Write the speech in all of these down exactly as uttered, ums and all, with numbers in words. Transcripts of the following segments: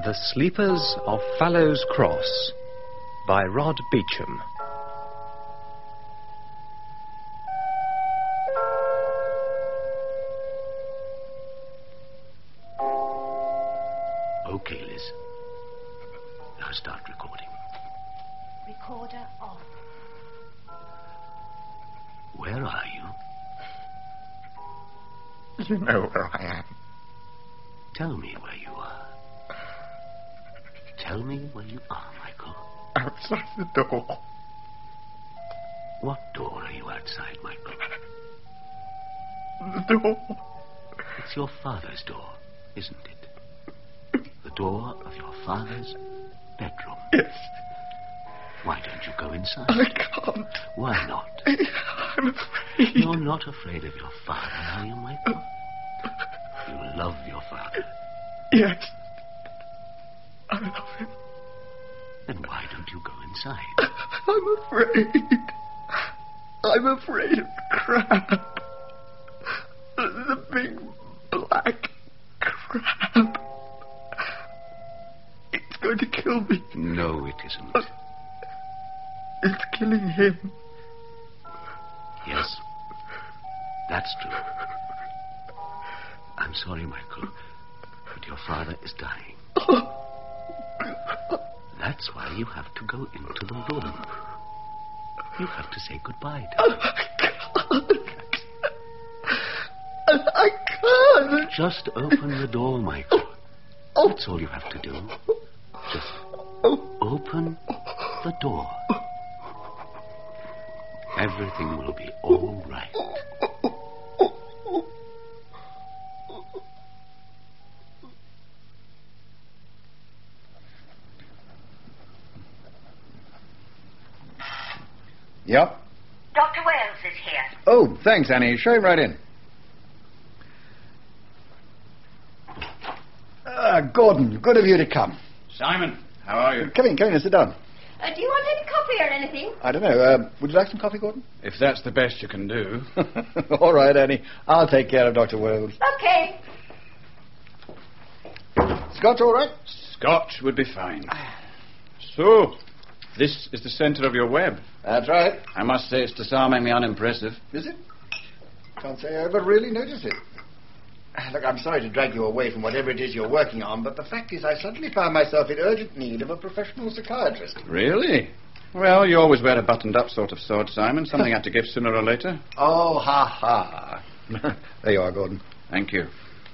The Sleepers of Fallows Cross by Rod Beecham. Okay, Liz. Now start recording. Recorder off. Where are you? You know where I am. Tell me where you are. Tell me where you are, Michael. Outside the door. What door are you outside, Michael? The door. It's your father's door, isn't it? The door of your father's bedroom. Yes. Why don't you go inside? I can't. Why not? I'm afraid. You're not afraid of your father, are you, Michael? You love your father. Yes. I love him. Then why don't you go inside? I'm afraid. I'm afraid of crab. The big black crab. It's going to kill me. No, it isn't. It's killing him. Yes, that's true. I'm sorry, Michael, but your father is dying. That's why you have to go into the room. You have to say goodbye to him. I can't. I can't. Just open the door, Michael. That's all you have to do. Just open the door. Everything will be all right. Yep. Doctor Wales is here. Oh, thanks, Annie. Show him right in. Ah, Gordon, good of you to come. Simon, how are you? Come in, come in and sit down. Uh, do you want any coffee or anything? I don't know. Uh, would you like some coffee, Gordon? If that's the best you can do. All right, Annie. I'll take care of Doctor Wales. Okay. Scotch all right? Scotch would be fine. So, this is the centre of your web. That's right. I must say it's disarmingly unimpressive. Is it? Can't say I ever really noticed it. Look, I'm sorry to drag you away from whatever it is you're working on, but the fact is I suddenly found myself in urgent need of a professional psychiatrist. Really? Well, you always wear a buttoned-up sort of sword, Simon. Something had to give sooner or later. Oh, ha, ha. There you are, Gordon. Thank you.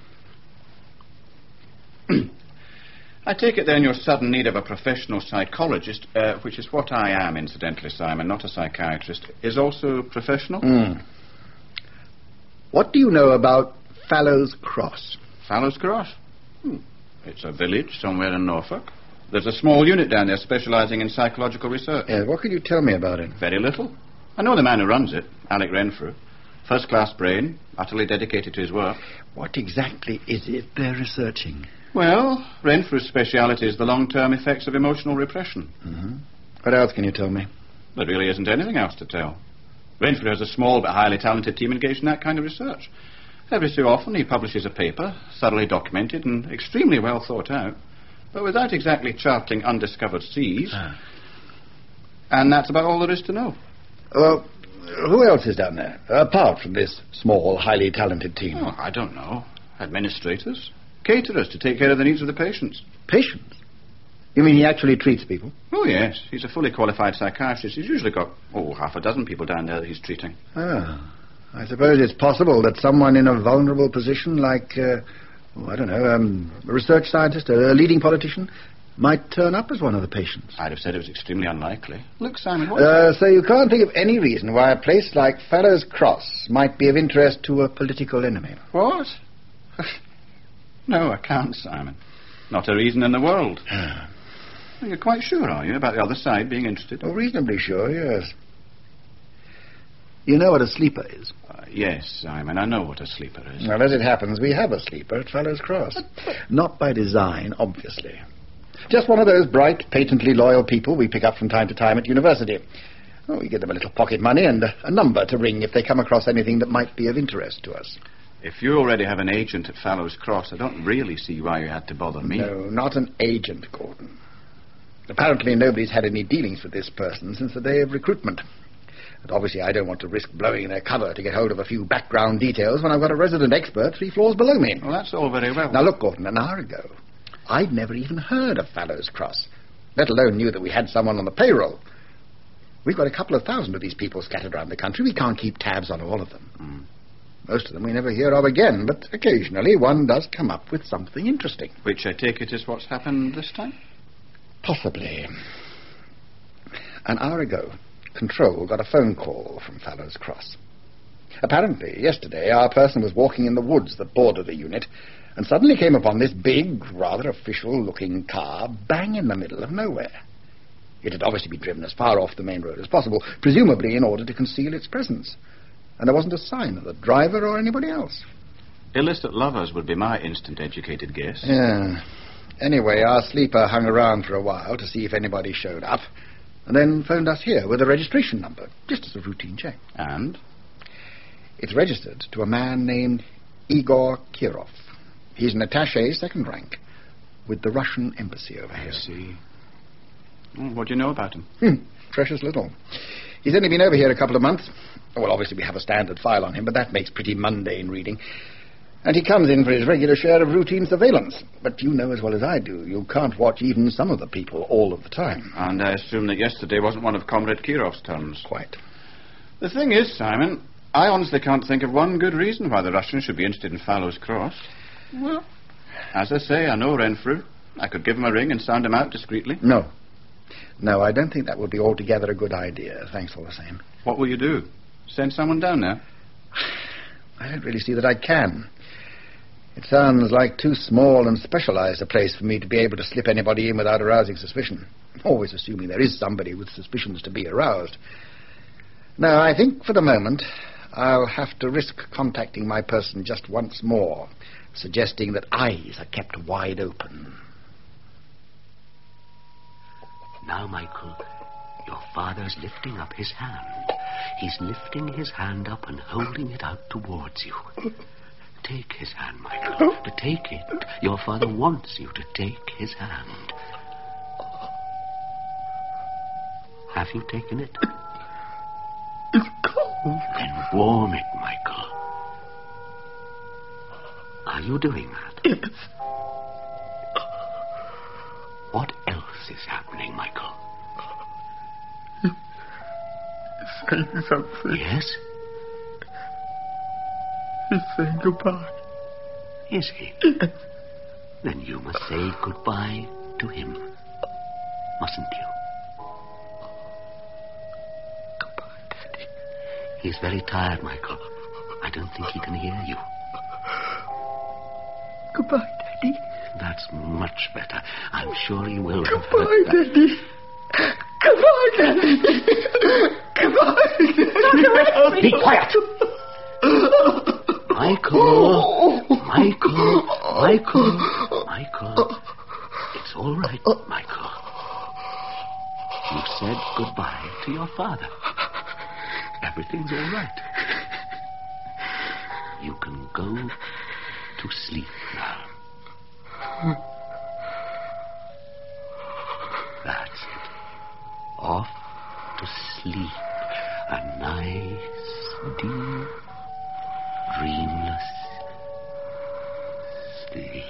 I take it then your sudden need of a professional psychologist, uh, which is what I am, incidentally, Simon, not a psychiatrist, is also professional? Mm. What do you know about Fallows Cross? Fallows Cross? Hmm. It's a village somewhere in Norfolk. There's a small unit down there specialising in psychological research. Yes, what could you tell me about it? Very little. I know the man who runs it, Alec Renfrew. First-class brain, utterly dedicated to his work. What exactly is it they're researching? Well, Renfrew's speciality is the long-term effects of emotional repression. Mm-hmm. What else can you tell me? There really isn't anything else to tell. Renfrew has a small but highly talented team engaged in that kind of research. Every so often he publishes a paper, thoroughly documented and extremely well thought out, but without exactly charting undiscovered seas. Ah. And that's about all there is to know. Well, who else is down there, apart from this small, highly talented team? Oh, I don't know. Administrators, caterers to take care of the needs of the patients. Patients? You mean he actually treats people? Oh, yes. He's a fully qualified psychiatrist. He's usually got, oh, half a dozen people down there that he's treating. Ah. I suppose it's possible that someone in a vulnerable position like, uh, oh, I don't know, um, a research scientist, a leading politician, might turn up as one of the patients. I'd have said it was extremely unlikely. Look, Simon, what... Uh, so you can't think of any reason why a place like Fallows Cross might be of interest to a political enemy? What? No, I can't, Simon. Not a reason in the world. You're quite sure, are you, about the other side being interested? Oh, reasonably sure, yes. You know what a sleeper is? Uh, yes, Simon, I know what a sleeper is. Well, as it happens, we have a sleeper at Fallows Cross. Not by design, obviously. Just one of those bright, patently loyal people we pick up from time to time at university. Oh, we give them a little pocket money and a, a number to ring if they come across anything that might be of interest to us. If you already have an agent at Fallows Cross, I don't really see why you had to bother me. No, not an agent, Gordon. Apparently nobody's had any dealings with this person since the day of recruitment. But obviously I don't want to risk blowing their cover to get hold of a few background details when I've got a resident expert three floors below me. Well, that's all very well. Now, look, Gordon, an hour ago, I'd never even heard of Fallows Cross, let alone knew that we had someone on the payroll. We've got a couple of thousand of these people scattered around the country. We can't keep tabs on all of them. Mm. Most of them we never hear of again, but occasionally one does come up with something interesting. Which I take it is what's happened this time? Possibly. An hour ago, Control got a phone call from Fallows Cross. Apparently, yesterday, our person was walking in the woods that border the unit and suddenly came upon this big, rather official-looking car bang in the middle of nowhere. It had obviously been driven as far off the main road as possible, presumably in order to conceal its presence. And there wasn't a sign of the driver or anybody else. Illicit lovers would be my instant educated guess. Yeah. Anyway, our sleeper hung around for a while to see if anybody showed up, and then phoned us here with a registration number, just as a routine check. And? It's registered to a man named Igor Kirov. He's an attaché second rank with the Russian embassy over here. I see. Well, what do you know about him? Hmm, precious little. He's only been over here a couple of months. Well, obviously we have a standard file on him, but that makes pretty mundane reading. And he comes in for his regular share of routine surveillance. But you know as well as I do, you can't watch even some of the people all of the time. And I assume that yesterday wasn't one of Comrade Kirov's turns. Quite. The thing is, Simon, I honestly can't think of one good reason why the Russians should be interested in Fallows Cross. Well, as I say, I know Renfrew. I could give him a ring and sound him out discreetly. No. No, I don't think that would be altogether a good idea. Thanks all the same. What will you do? Send someone down there? I don't really see that I can. It sounds like too small and specialized a place for me to be able to slip anybody in without arousing suspicion. Always assuming there is somebody with suspicions to be aroused. No, I think for the moment I'll have to risk contacting my person just once more, suggesting that eyes are kept wide open. Now, Michael, your father's lifting up his hand. He's lifting his hand up and holding it out towards you. Take his hand, Michael. To take it. Your father wants you to take his hand. Have you taken it? It's cold. Then warm it, Michael. Are you doing that? Yes. What else is happening, Michael? He's saying something. Yes? He's saying goodbye. Is he? Yes. Then you must say goodbye to him. Mustn't you? Goodbye, Daddy. He's very tired, Michael. I don't think he can hear you. Goodbye, Daddy. That's much better. I'm sure he will. Goodbye, Daddy. Goodbye, Daddy. Goodbye, Daddy. Be quiet! Michael! Michael! Michael! Michael! It's all right, Michael. You said goodbye to your father. Everything's all right. You can go to sleep now. That's it. Off to sleep. A nice, deep, dreamless sleep.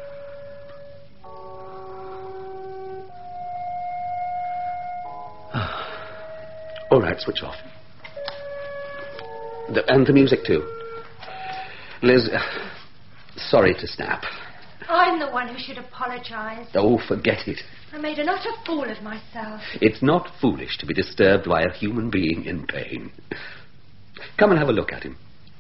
All right, switch off. The, and the music, too. Liz, uh, sorry to snap. I'm the one who should apologize. Oh, forget it. I made an utter fool of myself. It's not foolish to be disturbed by a human being in pain. Come and have a look at him.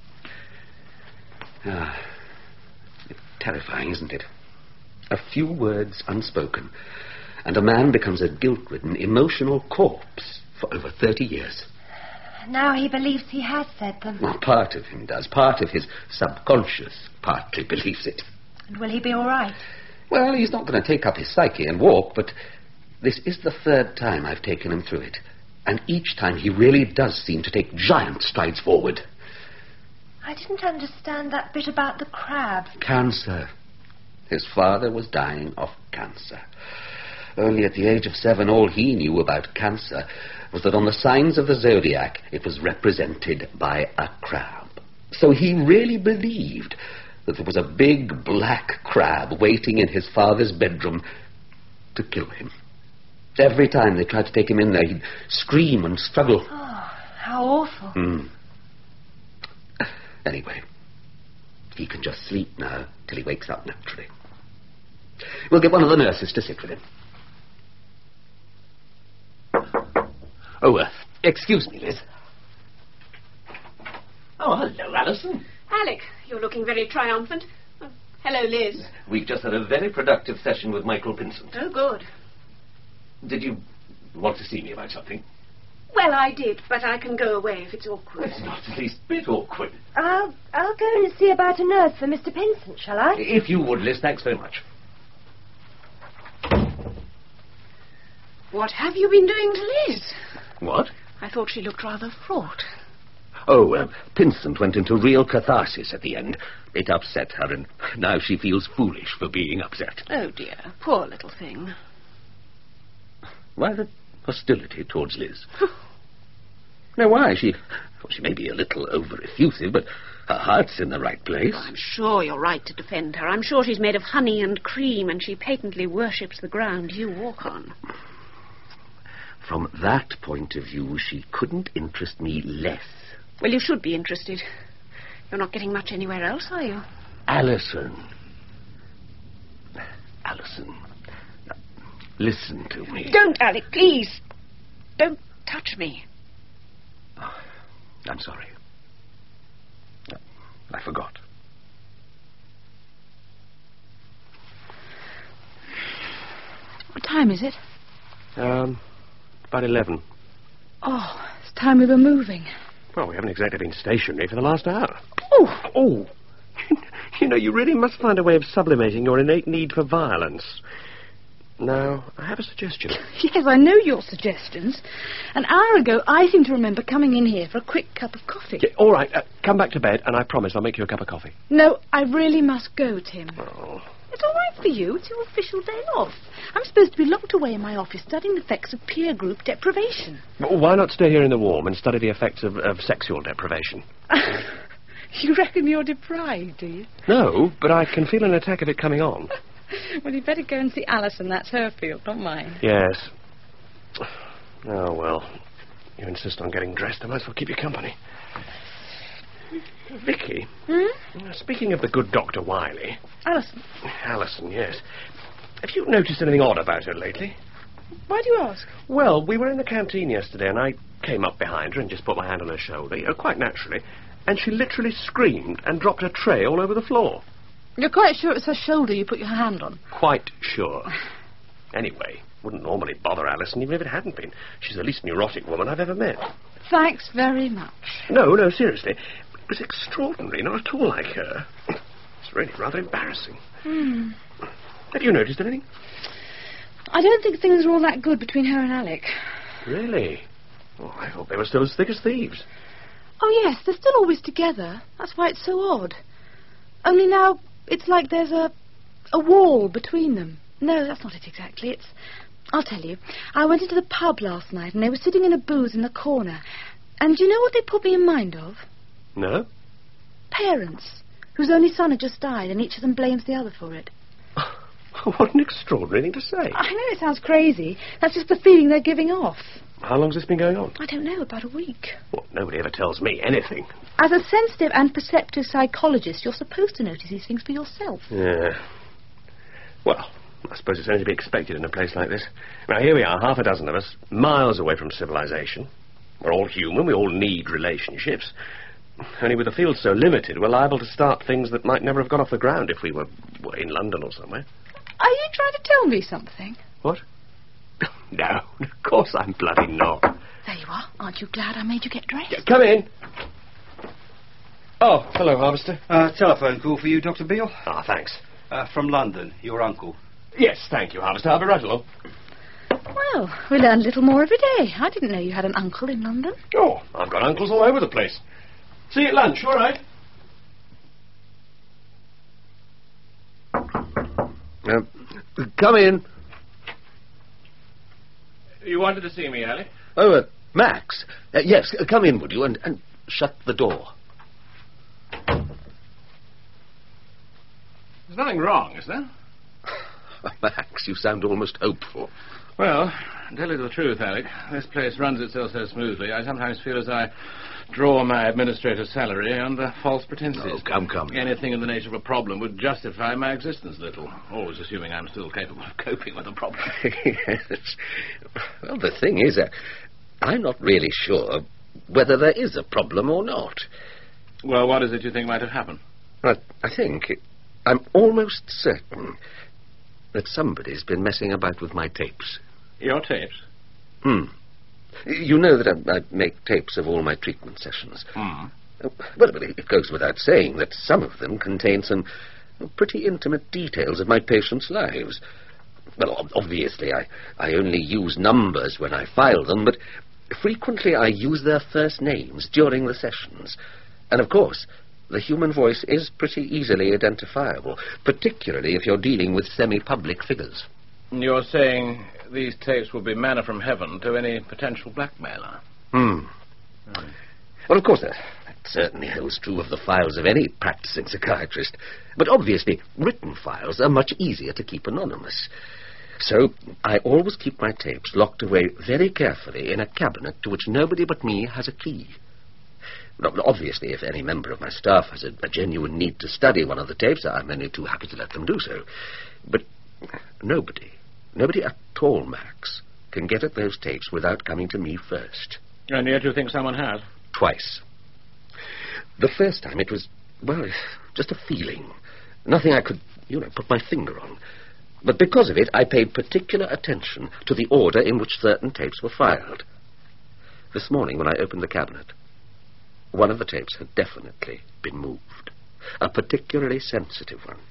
Ah, it's terrifying, isn't it? A few words unspoken, and a man becomes a guilt-ridden, emotional corpse for over thirty years. Now he believes he has said them. Well, part of him does. Part of his subconscious partly believes it. And will he be all right? Well, he's not going to take up his psyche and walk, but this is the third time I've taken him through it. And each time he really does seem to take giant strides forward. I didn't understand that bit about the crab. Cancer. His father was dying of cancer. Only at the age of seven, all he knew about cancer was that on the signs of the zodiac it was represented by a crab. So he really believed that there was a big black crab waiting in his father's bedroom to kill him. Every time they tried to take him in there, he'd scream and struggle. Oh, how awful. Mm. Anyway, he can just sleep now till he wakes up naturally. We'll get one of the nurses to sit with him. Oh, uh, excuse me, Liz. Oh, hello, Alison. Alec, you're looking very triumphant. Oh, hello, Liz. We've just had a very productive session with Michael Pinsent. Oh, good. Did you want to see me about something? Well, I did, but I can go away if it's awkward. It's not the least bit awkward. I'll, I'll go and see about a nurse for Mister Pinsent, shall I? If you would, Liz, thanks very much. What have you been doing to Liz? What? I thought she looked rather fraught. Oh, uh, Pinsent went into real catharsis at the end. It upset her, and now she feels foolish for being upset. Oh, dear. Poor little thing. Why the hostility towards Liz? Now, why? She, well, she may be a little over-effusive, but her heart's in the right place. Oh, I'm sure you're right to defend her. I'm sure she's made of honey and cream, and she patently worships the ground you walk on. From that point of view, she couldn't interest me less. Well, you should be interested. You're not getting much anywhere else, are you? Alison. Alison. Listen to me. Don't, Alec, please. Don't touch me. Oh, I'm sorry. I forgot. What time is it? Um, about eleven. Oh, it's time we were moving. Well, we haven't exactly been stationary for the last hour. Oh! Oh! You know, you really must find a way of sublimating your innate need for violence. Now, I have a suggestion. Yes, I know your suggestions. An hour ago, I seem to remember coming in here for a quick cup of coffee. Yeah, all right, uh, come back to bed, and I promise I'll make you a cup of coffee. No, I really must go, Tim. Oh. It's all right for you. It's your official day off. I'm supposed to be locked away in my office studying the effects of peer group deprivation. Well, why not stay here in the warm and study the effects of, of sexual deprivation? You reckon you're deprived, do you? No, but I can feel an attack of it coming on. Well, you'd better go and see Alison. That's her field, not mine. Yes. Oh, well. You insist on getting dressed. I might as well keep you company. Vicky. Hmm? Speaking of the good Doctor Wiley. Alison. Alison, yes. Have you noticed anything odd about her lately? Why do you ask? Well, we were in the canteen yesterday, and I came up behind her and just put my hand on her shoulder, you know, quite naturally, and she literally screamed and dropped her tray all over the floor. You're quite sure it's her shoulder you put your hand on? Quite sure. Anyway, wouldn't normally bother Alison, even if it hadn't been. She's the least neurotic woman I've ever met. Thanks very much. No, no, seriously. It was extraordinary, not at all like her. It's really rather embarrassing. Hmm. Have you noticed anything? I don't think things are all that good between her and Alec. Really? Oh, I thought they were still as thick as thieves. Oh, yes, they're still always together. That's why it's so odd. Only now, it's like there's a, a wall between them. No, that's not it exactly. It's... I'll tell you. I went into the pub last night, and they were sitting in a booth in the corner. And do you know what they put me in mind of? No? Parents, whose only son had just died, and each of them blames the other for it. What an extraordinary thing to say. I know it sounds crazy. That's just the feeling they're giving off. How long's this been going on? I don't know, about a week. Well, nobody ever tells me anything. As a sensitive and perceptive psychologist, you're supposed to notice these things for yourself. Yeah. Well, I suppose it's only to be expected in a place like this. Now, here we are, half a dozen of us, miles away from civilization. We're all human, we all need relationships. Only with the field so limited, we're liable to start things that might never have got off the ground if we were, were in London or somewhere. Are you trying to tell me something? What? No, of course I'm bloody not. There you are. Aren't you glad I made you get dressed? Yeah, come in. Oh, hello, Harvester. Uh, telephone call for you, Doctor Beale. Ah, thanks. Uh, from London, your uncle. Yes, thank you, Harvester. I'll be right along. Well, we learn a little more every day. I didn't know you had an uncle in London. Oh, I've got uncles all over the place. See you at lunch, all right? Uh, come in. You wanted to see me, Alec? Oh, uh, Max. Uh, yes, uh, come in, would you, and, and shut the door. There's nothing wrong, is there? Max, you sound almost hopeful. Well, to tell you the truth, Alec, this place runs itself so smoothly, I sometimes feel as I draw my administrator's salary under false pretenses. Oh, come, come. Anything in the nature of a problem would justify my existence a little, always assuming I'm still capable of coping with the problem. Yes. Well, the thing is, uh, I'm not really sure whether there is a problem or not. Well, what is it you think might have happened? I, I think, I'm almost certain that somebody's been messing about with my tapes. Your tapes? Hmm. You know that I, I make tapes of all my treatment sessions. Hmm. Uh, well, but it goes without saying that some of them contain some pretty intimate details of my patients' lives. Well, ob- obviously, I, I only use numbers when I file them, but frequently I use their first names during the sessions. And, of course, the human voice is pretty easily identifiable, particularly if you're dealing with semi-public figures. You're saying these tapes will be manna from heaven to any potential blackmailer? Hmm. hmm. Well, of course, that, that certainly holds true of the files of any practicing psychiatrist. But obviously, written files are much easier to keep anonymous. So I always keep my tapes locked away very carefully in a cabinet to which nobody but me has a key. Now, obviously, if any member of my staff has a, a genuine need to study one of the tapes, I'm only too happy to let them do so. But nobody, nobody at all, Max, can get at those tapes without coming to me first. And yet you think someone has? Twice. The first time it was, well, just a feeling. Nothing I could, you know, put my finger on. But because of it, I paid particular attention to the order in which certain tapes were filed. This morning, when I opened the cabinet, one of the tapes had definitely been moved. A particularly sensitive one.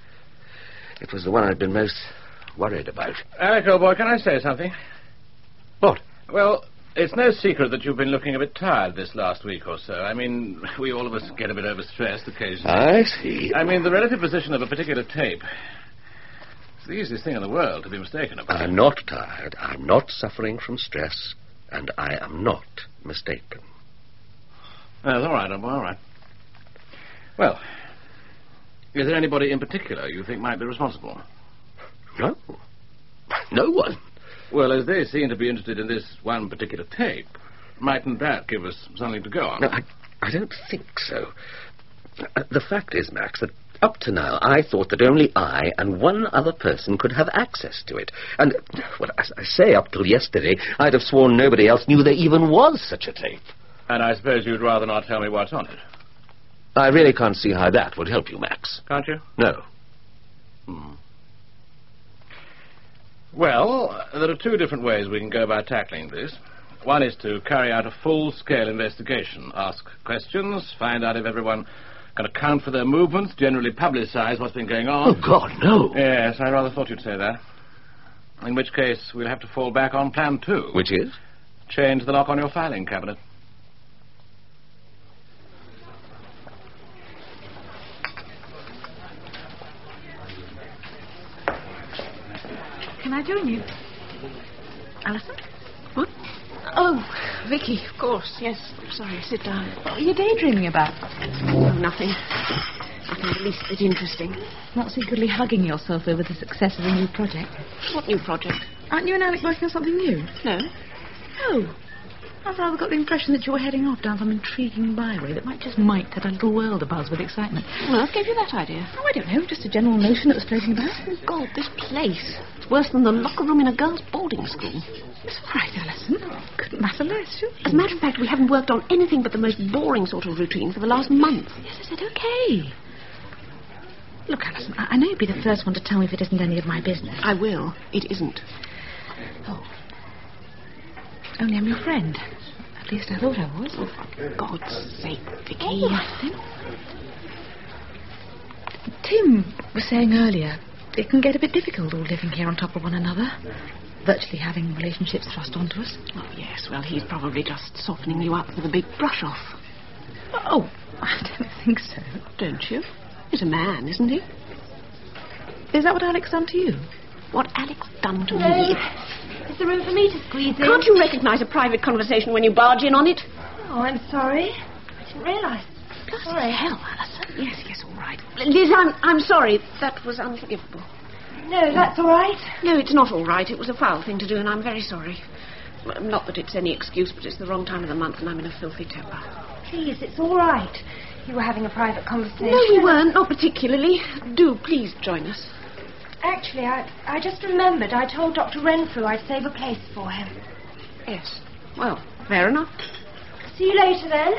It was the one I'd been most worried about. Alec, old boy, can I say something? What? Well, it's no secret that you've been looking a bit tired this last week or so. I mean, we all of us get a bit overstressed occasionally. I see. I mean, the relative position of a particular tape. It's the easiest thing in the world to be mistaken about. I'm not tired. I'm not suffering from stress. And I am not mistaken. That's all right, all right. Well, is there anybody in particular you think might be responsible? No. No one. Well, as they seem to be interested in this one particular tape, mightn't that give us something to go on? No, I, I don't think so. Uh, the fact is, Max, that up to now I thought that only I and one other person could have access to it. And, well, as I say, up till yesterday, I'd have sworn nobody else knew there even was such a tape. And I suppose you'd rather not tell me what's on it? I really can't see how that would help you, Max. Can't you? No. Hmm. Well, there are two different ways we can go about tackling this. One is to carry out a full-scale investigation, ask questions, find out if everyone can account for their movements, generally publicize what's been going on. Oh, God, no. Yes, I rather thought you'd say that. In which case, we'll have to fall back on plan two. Which is? Change the lock on your filing cabinet. Can I join you? Alison? What? Oh, Vicky, of course. Yes, sorry, sit down. What are you daydreaming about? Oh, nothing. Nothing the least bit interesting. Not secretly hugging yourself over the success of a new project? What new project? Aren't you and Alec working on something new? No. Oh. I've rather got the impression that you were heading off down some intriguing byway that might just might set a little world abuzz with excitement. Well, what gave you that idea? Oh, I don't know, just a general notion that was floating about. Oh, God, this place. It's worse than the locker room in a girls' boarding school. It's all right, Alison. Couldn't matter less, should As a matter of fact, we haven't worked on anything but the most boring sort of routine for the last month. Yes, I said okay. Look, Alison, I, I know you'd be the first one to tell me if it isn't any of my business. I will. It isn't. Oh. Only I'm your friend. At least I thought I was. Oh, for God's sake, Vicky. All right, then. Tim was saying earlier, it can get a bit difficult all living here on top of one another. Virtually having relationships thrust onto us. Oh, yes, well, he's probably just softening you up with a big brush-off. Oh, I don't think so. Don't you? He's a man, isn't he? Is that what Alex done to you? What Alex done to No. me? Is there room for me to squeeze in? Can't you recognise a private conversation when you barge in on it? Oh, I'm sorry. I didn't realise. Sorry. Hell, Alison. Yes, yes, all right. Liz, I'm, I'm sorry. That was unforgivable. No, that's all right. No, it's not all right. It was a foul thing to do, and I'm very sorry. Not that it's any excuse, but it's the wrong time of the month, and I'm in a filthy temper. Please, it's all right. You were having a private conversation. No, we weren't. Not particularly. Do, please, join us. Actually, I, I just remembered I told Doctor Renfrew I'd save a place for him. Yes. Well, fair enough. See you later, then.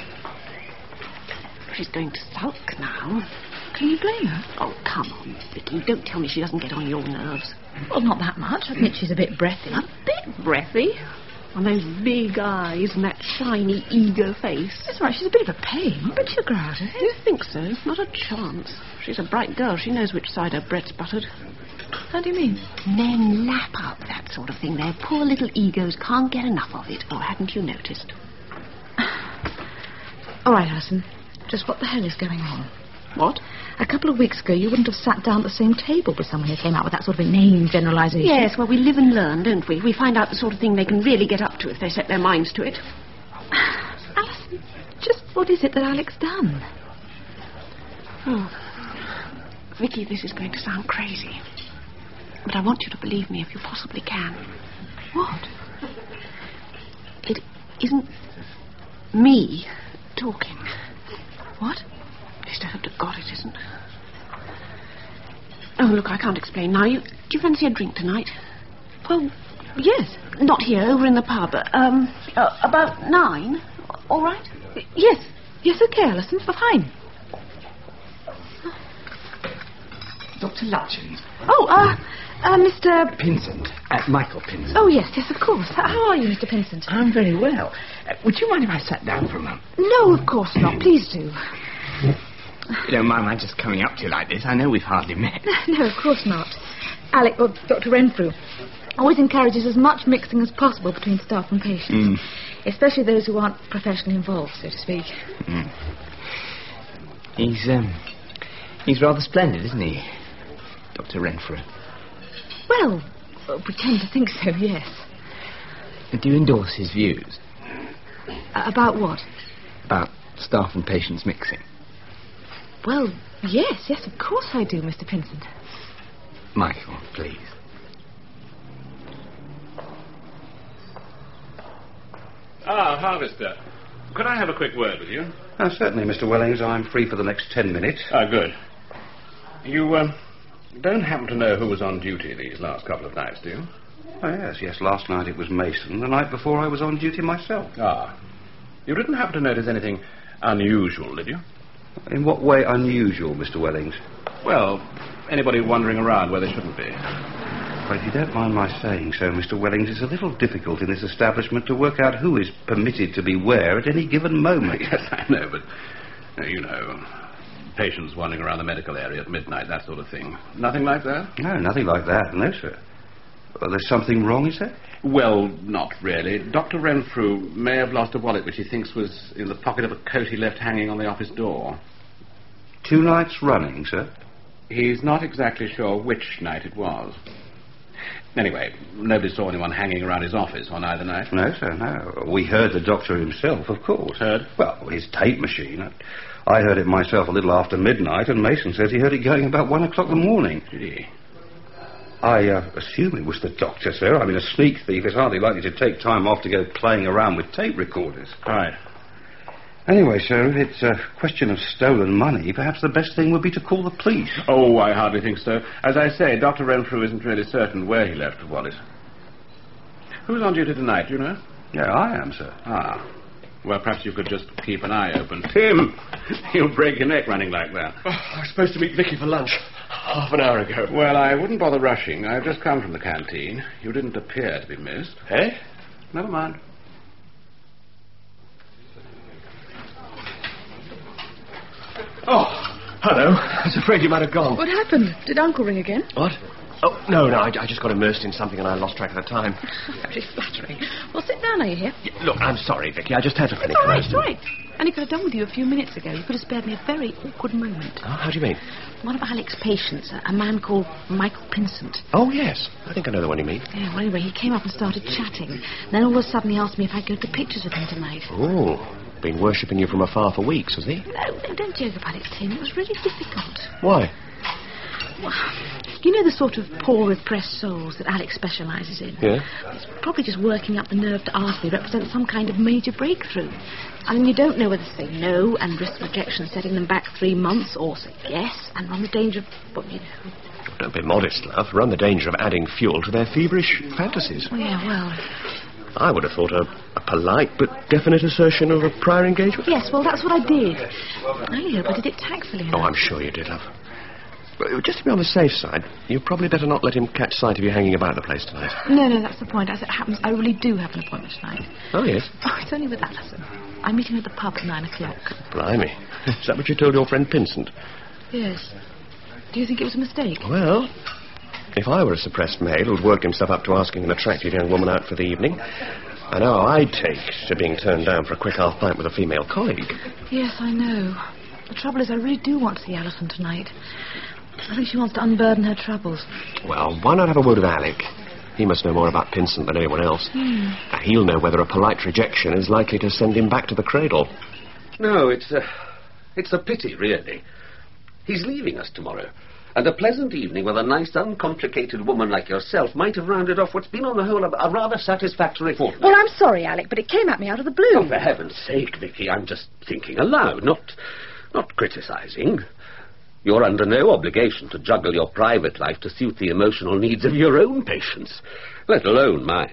She's going to sulk now. Can you blame her? Oh, come on, Vicky. Don't tell me she doesn't get on your nerves. Well, not that much. I admit she's a bit breathy. A bit breathy? And those big eyes and that shiny, eager face. That's right, she's a bit of a pain, but she'll grow out of it. You think so? Not a chance. She's a bright girl. She knows which side her bread's buttered. How do you mean? Men lap up that sort of thing. Their poor little egos can't get enough of it. Oh, hadn't you noticed? All right, Alison. Just what the hell is going on? What? A couple of weeks ago, you wouldn't have sat down at the same table with someone who came out with that sort of inane generalisation. Yes, well, we live and learn, don't we? We find out the sort of thing they can really get up to if they set their minds to it. Alison, just what is it that Alex done? Oh, Vicky, this is going to sound crazy. But I want you to believe me if you possibly can. What? It isn't me talking. What? At least I hope to God it isn't. Oh, look, I can't explain now. You, do you fancy a drink tonight? Well, yes. Not here, over in the pub. Um, uh, about nine. All right? Yes. Yes, okay, Alison. Fine. Doctor Lutchins. Oh, uh, uh, Mister Pinsent. Uh, Michael Pinsent. Oh, yes, yes, of course. How are you, Mister Pinsent? I'm very well. Uh, would you mind if I sat down for a moment? No, of course not. Please do. You don't mind my just coming up to you like this? I know we've hardly met. No, of course not. Alec, or Doctor Renfrew, always encourages as much mixing as possible between staff and patients. Mm. Especially those who aren't professionally involved, so to speak. Mm. He's, um... He's rather splendid, isn't he? Doctor Renfrew. Well, we tend to think so, yes. Do you endorse his views? Uh, about what? About staff and patients mixing. Well, yes, yes, of course I do, Mister Pinsent. Michael, please. Ah, Harvester. Could I have a quick word with you? Uh, certainly, Mister Wellings. I'm free for the next ten minutes. Ah, good. You, um, don't happen to know who was on duty these last couple of nights, do you? Oh, yes, yes. Last night it was Mason. The night before I was on duty myself. Ah. You didn't happen to notice anything unusual, did you? In what way unusual, Mister Wellings? Well, anybody wandering around where they shouldn't be. Well, if you don't mind my saying so, Mister Wellings, it's a little difficult in this establishment to work out who is permitted to be where at any given moment. Yes, I know, but, uh, you know, patients wandering around the medical area at midnight, that sort of thing. Nothing like that? No, nothing like that. No, sir. Well, there's something wrong, is there? Well, not really. Doctor Renfrew may have lost a wallet which he thinks was in the pocket of a coat he left hanging on the office door. Two nights running, sir? He's not exactly sure which night it was. Anyway, nobody saw anyone hanging around his office on either night? No, sir, no. We heard the doctor himself, of course. Heard? Well, his tape machine. I heard it myself a little after midnight, and Mason says he heard it going about one o'clock in the morning. Gee. I uh, assume it was the doctor, sir. I mean, a sneak thief is hardly likely to take time off to go playing around with tape recorders. Right. Anyway, sir, if it's a question of stolen money, perhaps the best thing would be to call the police. Oh, I hardly think so. As I say, Doctor Renfrew isn't really certain where he left the wallet. Who's on duty tonight, do you know? Yeah, I am, sir. Ah. Well, perhaps you could just keep an eye open. Tim! You'll break your neck running like that. Oh, I was supposed to meet Vicky for lunch half an hour ago. Well, I wouldn't bother rushing. I've just come from the canteen. You didn't appear to be missed. Eh? Never mind. Oh, hello. I was afraid you might have gone. What happened? Did Uncle ring again? What? Oh, no, no, I, I just got immersed in something and I lost track of the time. Very flattering. Well, sit down, are you here? Yeah, look, I'm sorry, Vicky. I just had to finish. All right, right. Only could have done with you a few minutes ago. You could have spared me a very awkward moment. Oh, how do you mean? One of Alec's patients, a, a man called Michael Pinsent. Oh, yes. I think I know the one you mean. Yeah, well, anyway, he came up and started chatting. Then all of a sudden he asked me if I'd go to pictures with him tonight. Oh, been worshipping you from afar for weeks, has he? No, no, don't joke about it, Tim. It was really difficult. Why? Well, you know the sort of poor, repressed souls that Alec specialises in? Yeah? It's probably just working up the nerve to ask me represents some kind of major breakthrough. I mean, you don't know whether to say no and risk rejection setting them back three months, or say yes and run the danger of, well, you know... Don't be modest, love. Run the danger of adding fuel to their feverish fantasies. Oh, yeah, well... I would have thought a, a polite but definite assertion of a prior engagement. Yes, well, that's what I did. I only hope I did it tactfully enough. Oh, I'm sure you did, love. But just to be on the safe side, you probably better not let him catch sight of you hanging about the place tonight. No, no, that's the point. As it happens, I really do have an appointment tonight. Oh, yes? Oh, it's only with Alison. I'm meeting at the pub at nine o'clock. Blimey. Is that what you told your friend Pinsent? Yes. Do you think it was a mistake? Well, if I were a suppressed male who'd worked himself up to asking an attractive young woman out for the evening, I know how I'd take to being turned down for a quick half pint with a female colleague. Yes, I know. The trouble is I really do want to see Alison tonight. I think she wants to unburden her troubles. Well, why not have a word with Alec? He must know more about Pinsent than anyone else. Hmm. He'll know whether a polite rejection is likely to send him back to the cradle. No, it's a, it's a pity, really. He's leaving us tomorrow. And a pleasant evening with a nice, uncomplicated woman like yourself might have rounded off what's been on the whole a, a rather satisfactory fortnight. Well, I'm sorry, Alec, but it came at me out of the blue. Oh, for heaven's sake, Vicky, I'm just thinking aloud, not, not criticising. You're under no obligation to juggle your private life to suit the emotional needs of your own patients, let alone mine.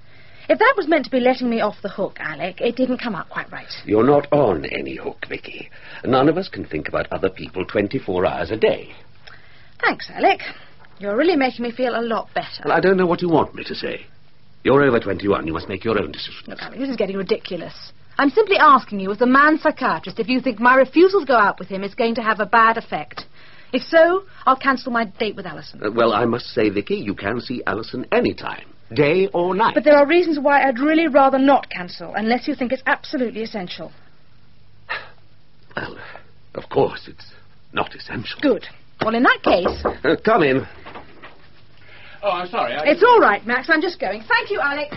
If that was meant to be letting me off the hook, Alec, it didn't come out quite right. You're not on any hook, Vicky. None of us can think about other people twenty-four hours a day. Thanks, Alec. You're really making me feel a lot better. Well, I don't know what you want me to say. You're over twenty-one. You must make your own decisions. Look, Alec, this is getting ridiculous. I'm simply asking you, as the man psychiatrist, if you think my refusal to go out with him is going to have a bad effect. If so, I'll cancel my date with Alison. Uh, well, I must say, Vicky, you can see Alison any time, day or night. But there are reasons why I'd really rather not cancel, unless you think it's absolutely essential. Well, of course, it's not essential. Good. Well, in that case... Uh, come in. Oh, I'm sorry. I... It's all right, Max. I'm just going. Thank you, Alec.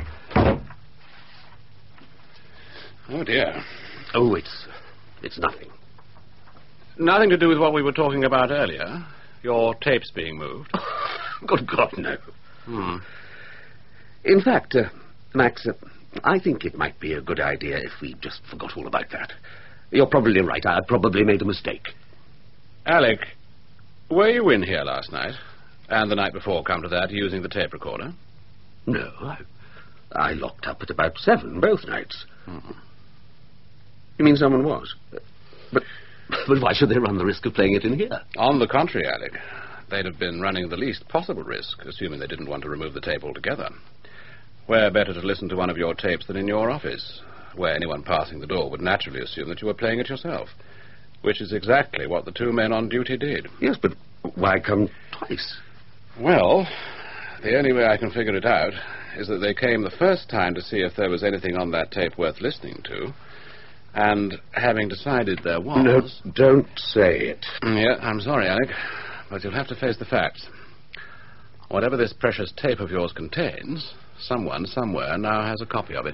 Oh, dear. Oh, it's... it's nothing. Nothing to do with what we were talking about earlier? Your tapes being moved? Good God, no. Hmm. In fact, uh, Max, uh, I think it might be a good idea if we just forgot all about that. You're probably right. I probably made a mistake. Alec, were you in here last night? And the night before, come to that, using the tape recorder? No, I, I locked up at about seven both nights. Hmm. You mean someone was? But, but why should they run the risk of playing it in here? On the contrary, Alec. They'd have been running the least possible risk, assuming they didn't want to remove the tape altogether. Where better to listen to one of your tapes than in your office, where anyone passing the door would naturally assume that you were playing it yourself, which is exactly what the two men on duty did. Yes, but why come twice? Well, the only way I can figure it out is that they came the first time to see if there was anything on that tape worth listening to, and having decided there was... No, don't say it. Yeah, I'm sorry, Alec, but you'll have to face the facts. Whatever this precious tape of yours contains, someone somewhere now has a copy of it.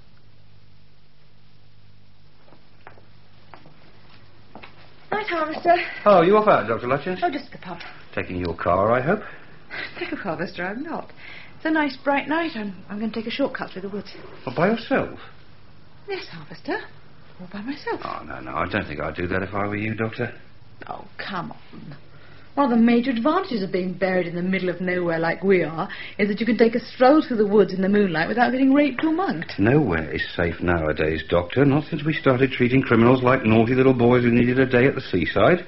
Night, Harvester. Oh, you off out, Doctor Lutchins? Oh, just the pub. Taking your car, I hope? No, Harvester, I'm not. It's a nice, bright night. I'm, I'm going to take a shortcut through the woods. Oh, by yourself? Yes, Harvester. All by myself. Oh, no, no, I don't think I'd do that if I were you, Doctor. Oh, come on. One of the major advantages of being buried in the middle of nowhere like we are is that you can take a stroll through the woods in the moonlight without getting raped or mugged. Nowhere is safe nowadays, Doctor, not since we started treating criminals like naughty little boys who needed a day at the seaside.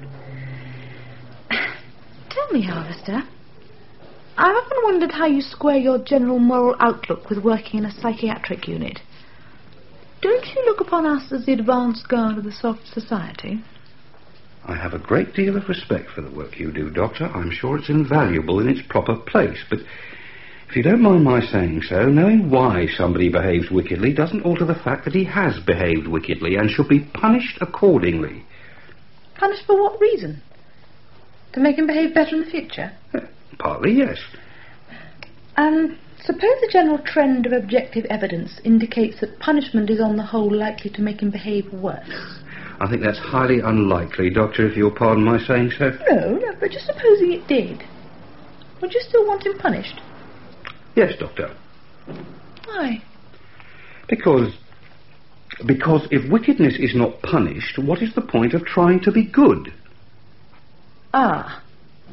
Tell me, Harvester, I've often wondered how you square your general moral outlook with working in a psychiatric unit. Don't you look upon us as the advanced guard of the soft society? I have a great deal of respect for the work you do, Doctor. I'm sure it's invaluable in its proper place, but if you don't mind my saying so, knowing why somebody behaves wickedly doesn't alter the fact that he has behaved wickedly and should be punished accordingly. Punished for what reason? To make him behave better in the future? Partly, yes. Um, suppose the general trend of objective evidence indicates that punishment is on the whole likely to make him behave worse. I think that's highly unlikely, Doctor, if you'll pardon my saying so. No, no, but just supposing it did. Would you still want him punished? Yes, Doctor. Why? Because... Because if wickedness is not punished, what is the point of trying to be good? Ah.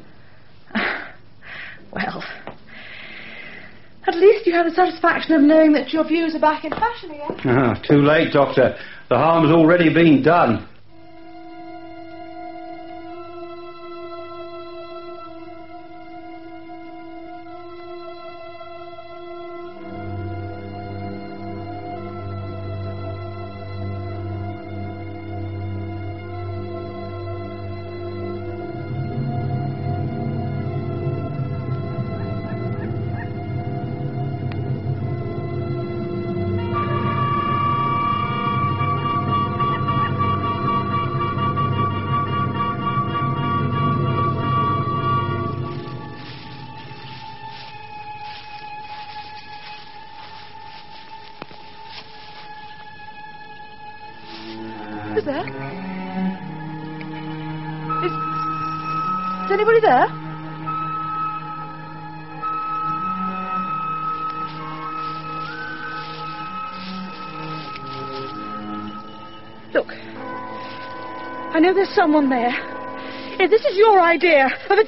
Well... At least you have the satisfaction of knowing that your views are back in fashion again. Ah, too late, Doctor. The harm's already been done. Who's there? Is... Is anybody there? Look. I know there's someone there. If this is your idea of a...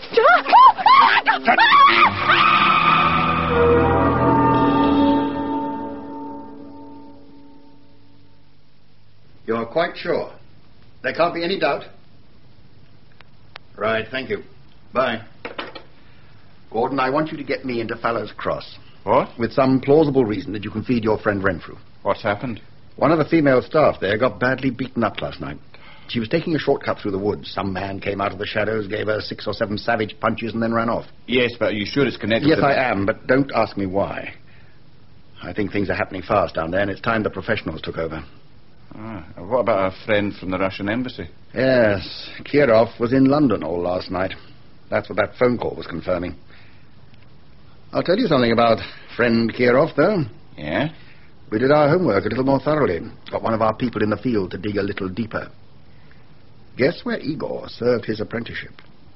You're quite sure? There can't be any doubt? Right, thank you. Bye. Gordon, I want you to get me into Fallows Cross. What? With some plausible reason that you can feed your friend Renfrew. What's happened? One of the female staff there got badly beaten up last night. She was taking a shortcut through the woods. Some man came out of the shadows, gave her six or seven savage punches, and then ran off. Yes, but are you sure it's connected Yes, to... I am, but don't ask me why. I think things are happening fast down there, and it's time the professionals took over. Ah, what about our friend from the Russian embassy? Yes, Kirov was in London all last night. That's what that phone call was confirming. I'll tell you something about friend Kirov, though. Yeah? We did our homework a little more thoroughly. Got one of our people in the field to dig a little deeper. Guess where Igor served his apprenticeship?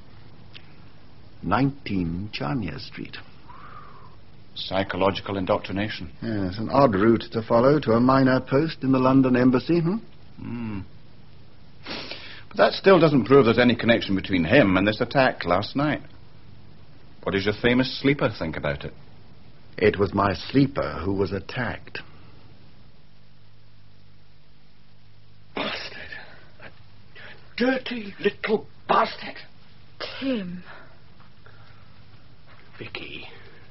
nineteen Chania Street. Psychological indoctrination. Yes, an odd route to follow to a minor post in the London embassy, hmm? Hmm. But that still doesn't prove there's any connection between him and this attack last night. What does your famous sleeper think about it? It was my sleeper who was attacked. Bastard. A dirty little bastard. Tim. Vicky.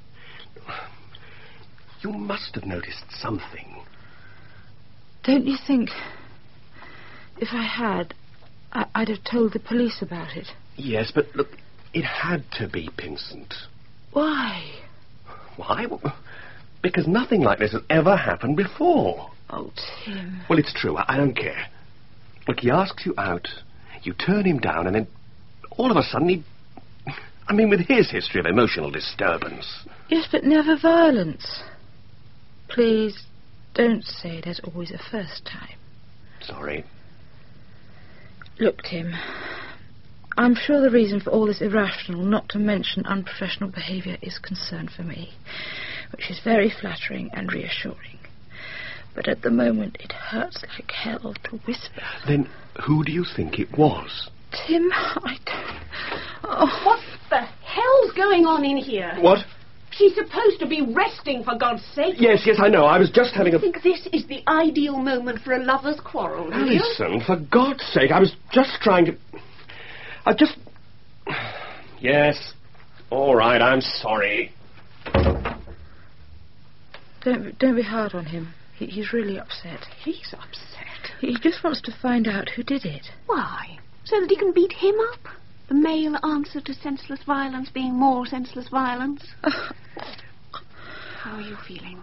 You must have noticed something. Don't you think if I had, I- I'd have told the police about it? Yes, but look, it had to be Pinsent. Why? Why? Because nothing like this has ever happened before. Oh, Tim. Well, it's true. I, I don't care. Look, he asks you out, you turn him down, and then all of a sudden he... I mean, with his history of emotional disturbance. Yes, but never violence. Please, don't say there's always a first time. Sorry. Look, Tim, I'm sure the reason for all this irrational, not to mention unprofessional behaviour is concern for me, which is very flattering and reassuring. But at the moment, it hurts like hell to whisper. Then who do you think it was? Tim, I don't... Oh. What the hell's going on in here? What? She's supposed to be resting, for God's sake. Yes, yes, I know. I was just having I a... think this is the ideal moment for a lover's quarrel, do you? Listen, for God's sake, I was just trying to... I just... Yes. All right, I'm sorry. Don't, don't be hard on him. He, he's really upset. He's upset. He just wants to find out who did it. Why? So that he can beat him up? The male answer to senseless violence being more senseless violence? How are you feeling?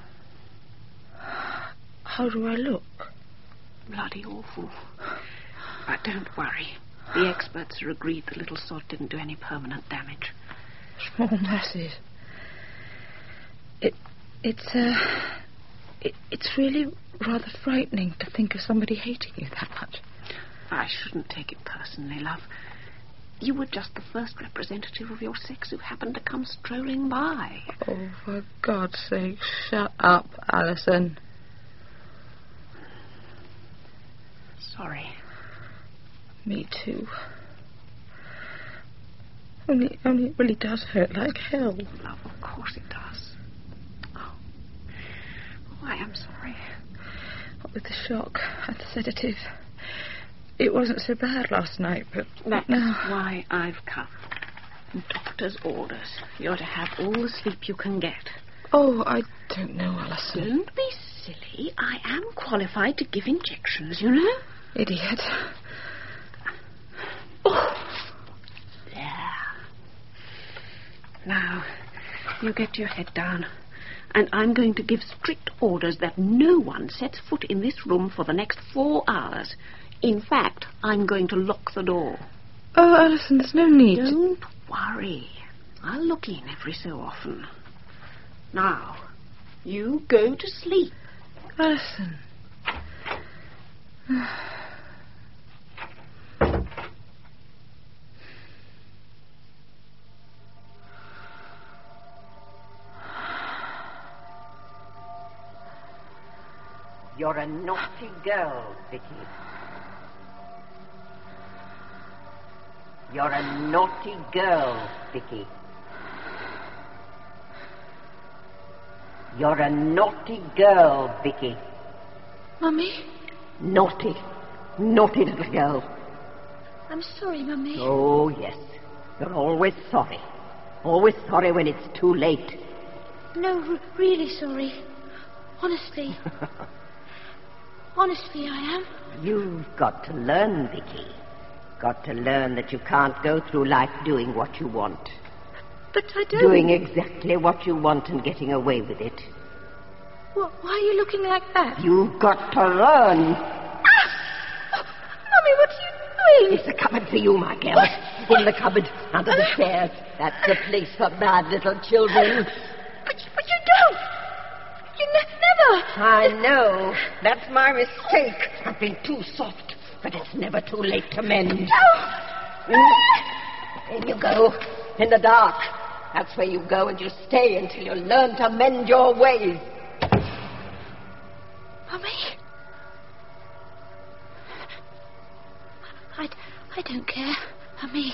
How do I look? Bloody awful. But don't worry. The experts are agreed the little sod didn't do any permanent damage. Small masses. It, it's, uh, it, it's really rather frightening to think of somebody hating you that much. I shouldn't take it personally, love. You were just the first representative of your sex who happened to come strolling by. Oh, for God's sake, shut up, Alison. Sorry. Me too. Only, only it really does hurt like hell. Love, of course it does. Oh, oh I am sorry. What with the shock and the sedative. It wasn't so bad last night, but That's now... why I've come. Doctor's orders. You're to have all the sleep you can get. Oh, I don't know, Alison. Don't be silly. I am qualified to give injections, you know. Idiot. Oh. There. Now, you get your head down. And I'm going to give strict orders that no one sets foot in this room for the next four hours. In fact, I'm going to lock the door. Oh, Alison, there's no need. Don't worry. I'll look in every so often. Now, you go to sleep. Alison. You're a naughty girl, Vicky. You're a naughty girl, Vicky. You're a naughty girl, Vicky. Mummy? Naughty. Naughty little girl. I'm sorry, Mummy. Oh, yes. You're always sorry. Always sorry when it's too late. No, r- really sorry. Honestly. Honestly, I am. You've got to learn, Vicky. Got to learn that you can't go through life doing what you want. But I don't... Doing exactly what you want and getting away with it. What, why are you looking like that? You've got to learn. Ah! Oh, Mummy, what are you doing? It's a cupboard for you, my girl. In the cupboard, under the chairs. That's the place for bad little children. But, but you don't. You ne- never. I know. That's my mistake. I've been too soft. But it's never too late to mend. No. In you go. In the dark. That's where you go and you stay until you learn to mend your ways. Mummy? I, I don't care, Mummy.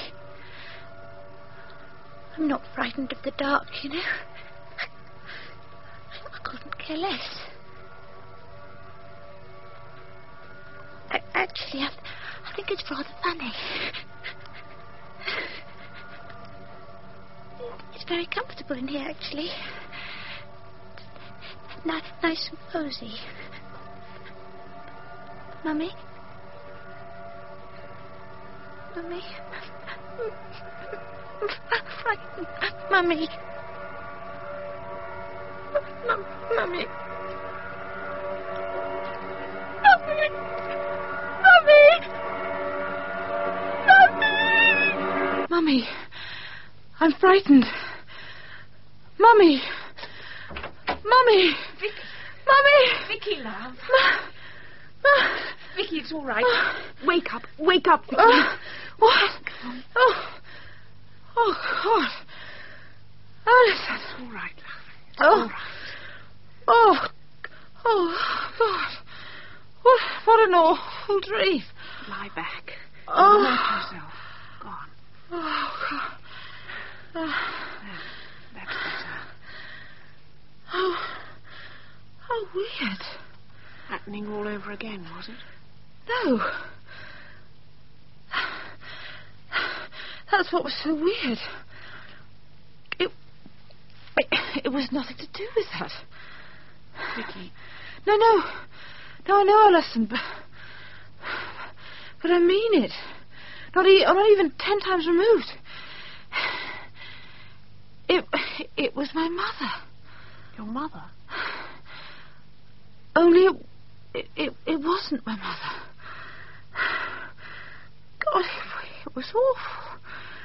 I'm not frightened of the dark, you know. I couldn't care less. I, actually, I, I think it's rather funny. It's very comfortable in here, actually. N- nice and cozy. Mummy? Mummy? I'm frightened. Mummy? M- Mummy? Mummy? Mummy! Mummy! Mummy, I'm frightened. Mummy! Mummy! Vicky. Mummy! Vicky, love. Ma- Ma- Vicky, it's all right. Wake up. Wake up, Vicky. Uh, what? Oh. Oh, God. Alison. It's all right, love. It's Oh. all right. Oh. Oh, God. What, what an awful dream. Lie back. Oh. Hurt yourself. Go on. Oh, God. Oh. There. That's better. Oh. How weird. Happening all over again, was it? No. That's what was so weird. It, it, it was nothing to do with that. Vicky. No, no. No, I know, Alison, but... But I mean it. not, e- not even ten times removed. It, it was my mother. Your mother? Only it, it, it wasn't my mother. God, it, it was awful.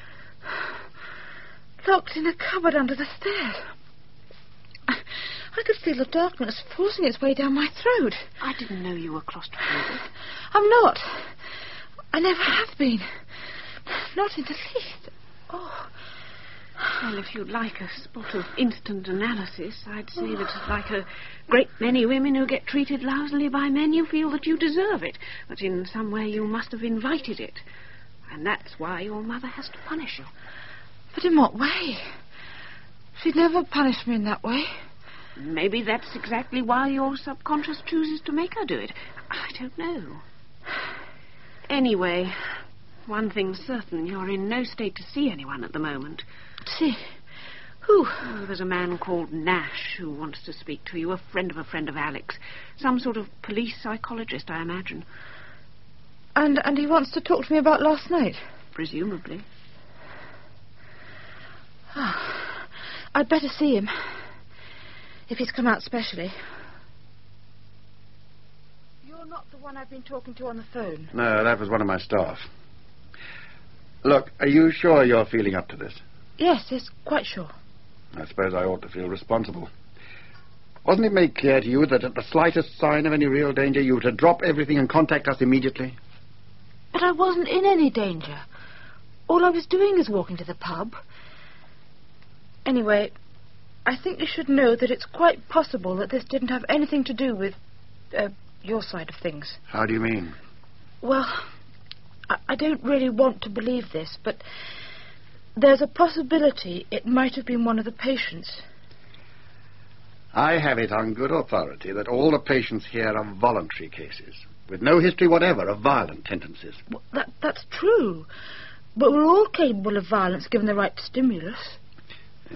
Locked in a cupboard under the stairs. I could feel the darkness forcing its way down my throat. I didn't know you were claustrophobic. I'm not. I never have been. Not in the least. Oh. Well, if you'd like a spot of instant analysis, I'd say that, like a great many women who get treated lousily by men, you feel that you deserve it, that in some way you must have invited it. And that's why your mother has to punish you. But in what way? She'd never punished me in that way. Maybe that's exactly why your subconscious chooses to make her do it. I don't know. Anyway, one thing's certain, you're in no state to see anyone at the moment. See? Who? Oh, there's a man called Nash who wants to speak to you, a friend of a friend of Alex. Some sort of police psychologist, I imagine. And and he wants to talk to me about last night? Presumably. Oh, I'd better see him. If he's come out specially. You're not the one I've been talking to on the phone. No, that was one of my staff. Look, are you sure you're feeling up to this? Yes, yes, quite sure. I suppose I ought to feel responsible. Wasn't it made clear to you that at the slightest sign of any real danger you were to drop everything and contact us immediately? But I wasn't in any danger. All I was doing is walking to the pub. Anyway, I think you should know that it's quite possible that this didn't have anything to do with uh, your side of things. How do you mean? Well, I, I don't really want to believe this, but there's a possibility it might have been one of the patients. I have it on good authority that all the patients here are voluntary cases, with no history whatever of violent tendencies. Well, that, that's true. But we're all capable of violence given the right stimulus. Yeah.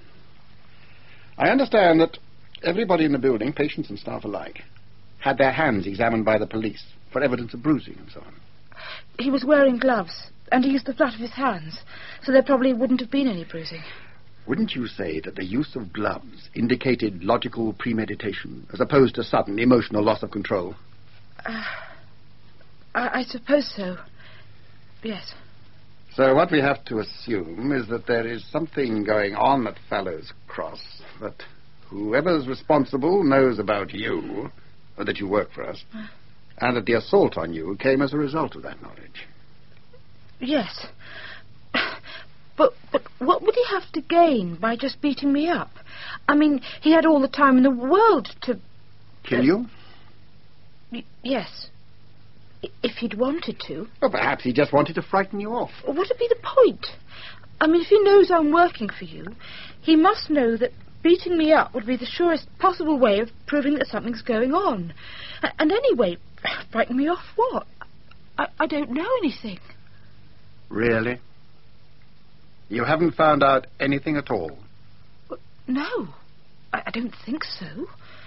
I understand that everybody in the building, patients and staff alike, had their hands examined by the police for evidence of bruising and so on. He was wearing gloves, and he used the flat of his hands, so there probably wouldn't have been any bruising. Wouldn't you say that the use of gloves indicated logical premeditation, as opposed to sudden emotional loss of control? Uh, I, I suppose so. Yes. So what we have to assume is that there is something going on at Fallows Cross, that whoever's responsible knows about you, or that you work for us, uh. and that the assault on you came as a result of that knowledge. Yes. But, but what would he have to gain by just beating me up? I mean, he had all the time in the world to... Kill uh, you? Y- yes. If he'd wanted to. Well, perhaps he just wanted to frighten you off. What would be the point? I mean, if he knows I'm working for you, he must know that beating me up would be the surest possible way of proving that something's going on. And anyway, frighten me off what? I, I don't know anything. Really? You haven't found out anything at all? No, I, I don't think so.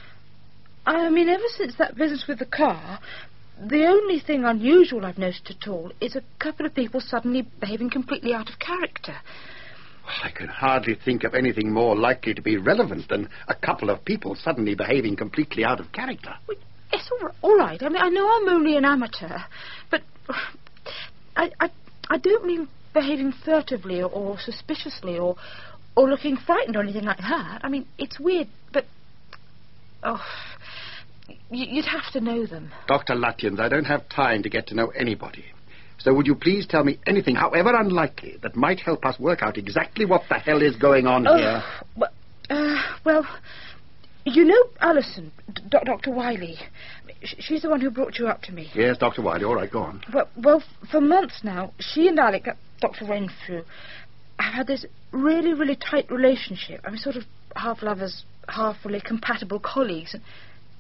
I mean, ever since that business with the car, the only thing unusual I've noticed at all is a couple of people suddenly behaving completely out of character. Well, I can hardly think of anything more likely to be relevant than a couple of people suddenly behaving completely out of character. Well, it's all right, all right. I mean, I know I'm only an amateur, but I, I, I don't mean behaving furtively or, or suspiciously or, or looking frightened or anything like that. I mean, it's weird, but... Oh... You'd have to know them. Doctor Lutyens, I don't have time to get to know anybody. So would you please tell me anything, however unlikely, that might help us work out exactly what the hell is going on oh, here? Well, uh, well, you know Alison, D- Doctor Wiley. She's the one who brought you up to me. Yes, Doctor Wiley. All right, go on. Well, well, for months now, she and Alec, Doctor Renfrew, have had this really, really tight relationship. I mean, sort of half lovers, half really compatible colleagues. And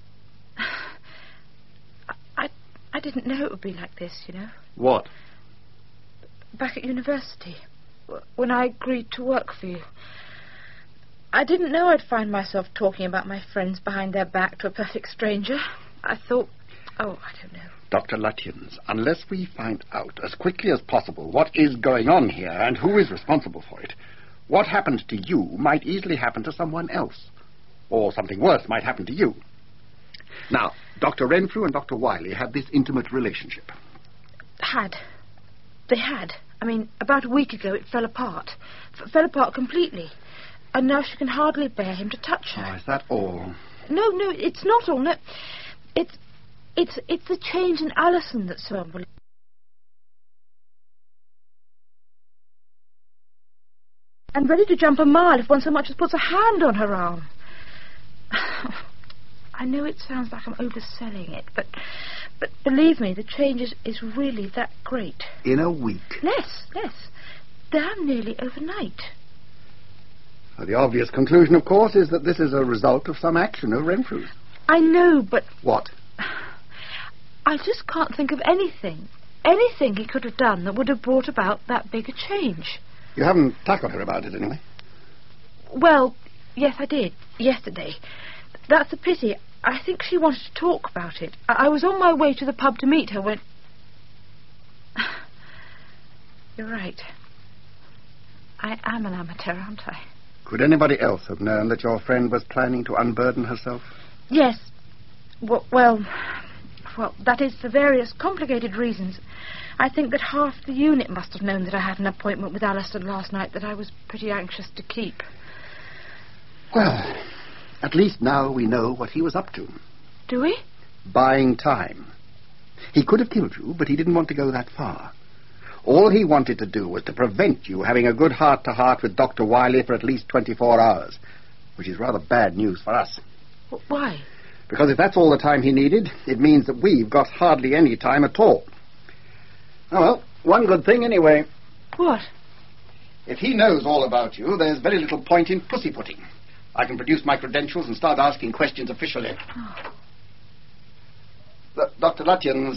I, I didn't know it would be like this, you know. What? Back at university, when I agreed to work for you. I didn't know I'd find myself talking about my friends behind their back to a perfect stranger. I thought, oh, I don't know. Doctor Lutyens, unless we find out as quickly as possible what is going on here and who is responsible for it, what happened to you might easily happen to someone else. Or something worse might happen to you. Now, Doctor Renfrew and Doctor Wiley had this intimate relationship. Had. They had. I mean, about a week ago it fell apart. F- fell apart completely. And now she can hardly bear him to touch her. Oh, is that all? No, no, it's not all. No, it's, it's, it's the change in Alison that's so unbelievable. And ready to jump a mile if one so much as puts a hand on her arm. I know it sounds like I'm overselling it, but but believe me, the change is, is really that great. In a week? Less, less. Damn nearly overnight. Well, the obvious conclusion, of course, is that this is a result of some action of Renfrew's. I know, but... What? I just can't think of anything. Anything he could have done that would have brought about that big a change. You haven't tackled her about it, anyway? Well, yes, I did. Yesterday. That's a pity. I think she wanted to talk about it. I, I was on my way to the pub to meet her when... You're right. I am an amateur, aren't I? Could anybody else have known that your friend was planning to unburden herself? Yes. W- well, well, that is for various complicated reasons. I think that half the unit must have known that I had an appointment with Alison last night that I was pretty anxious to keep. Well, at least now we know what he was up to. Do we? Buying time. He could have killed you, but he didn't want to go that far. All he wanted to do was to prevent you having a good heart-to-heart with Doctor Wiley for at least twenty-four hours, which is rather bad news for us. Why? Because if that's all the time he needed, it means that we've got hardly any time at all. Oh, well, one good thing anyway. What? If he knows all about you, there's very little point in pussy-putting. I can produce my credentials and start asking questions officially. Oh. D- Doctor Lutyens,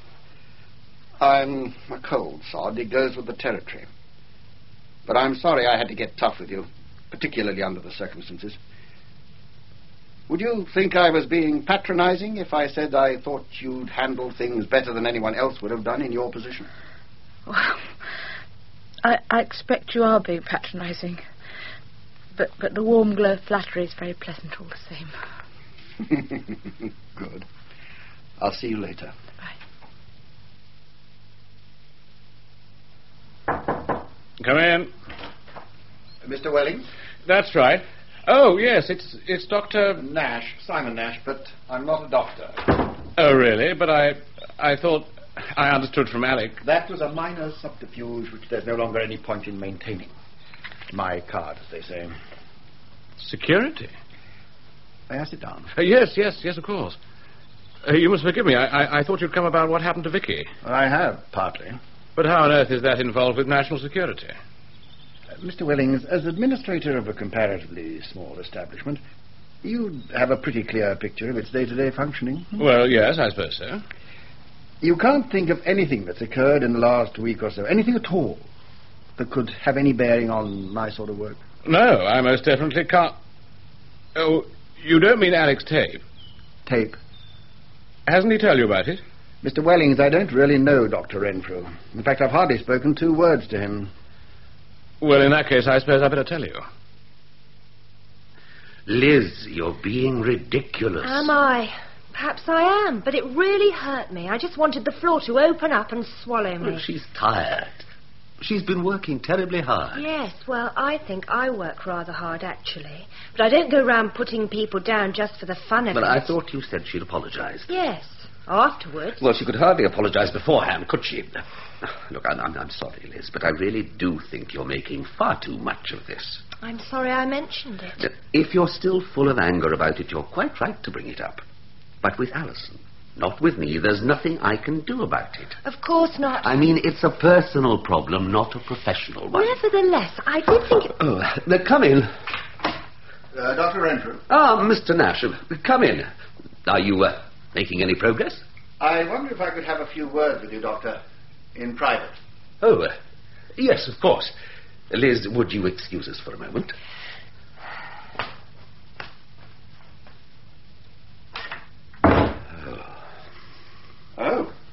I'm a cold sod. It goes with the territory. But I'm sorry I had to get tough with you, particularly under the circumstances. Would you think I was being patronizing if I said I thought you'd handle things better than anyone else would have done in your position? Well, I, I expect you are being patronizing. But, but the warm glow of flattery is very pleasant all the same. Good. I'll see you later. Bye. Come in. Mister Welling? That's right. Oh, yes, it's it's Doctor Nash, Simon Nash, but I'm not a doctor. Oh, really? But I I thought... I understood from Alec... That was a minor subterfuge which there's no longer any point in maintaining. My card, as they say. Security? May I sit down? Uh, yes, yes, yes, of course. Uh, you must forgive me. I, I, I thought you'd come about what happened to Vicky. I have, partly. But how on earth is that involved with national security? Uh, Mister Wellings, as administrator of a comparatively small establishment, you have a pretty clear picture of its day-to-day functioning. Well, yes, I suppose so. You can't think of anything that's occurred in the last week or so, anything at all, that could have any bearing on my sort of work? No, I most definitely can't. Oh, you don't mean Alec's tape? Tape? Hasn't he told you about it? Mister Wellings, I don't really know Doctor Renfrew. In fact, I've hardly spoken two words to him. Well, in that case, I suppose I better tell you. Liz, you're being ridiculous. Am I? Perhaps I am, but it really hurt me. I just wanted the floor to open up and swallow me. Well, she's tired. She's been working terribly hard. Yes, well, I think I work rather hard, actually. But I don't go round putting people down just for the fun of but it. But I thought you said she'd apologized. Yes, afterwards. Well, she could hardly apologize beforehand, could she? Look, I'm, I'm, I'm sorry, Liz, but I really do think you're making far too much of this. I'm sorry I mentioned it. If you're still full of anger about it, you're quite right to bring it up. But with Alison, not with me, there's nothing I can do about it. Of course not. I mean, it's a personal problem, not a professional one. Nevertheless, I did think... It... Oh, uh, come in. Uh, Doctor Renfrew. Ah, Mister Nash, come in. Are you uh, making any progress? I wonder if I could have a few words with you, Doctor, in private. Oh, uh, yes, of course. Liz, would you excuse us for a moment? Oh,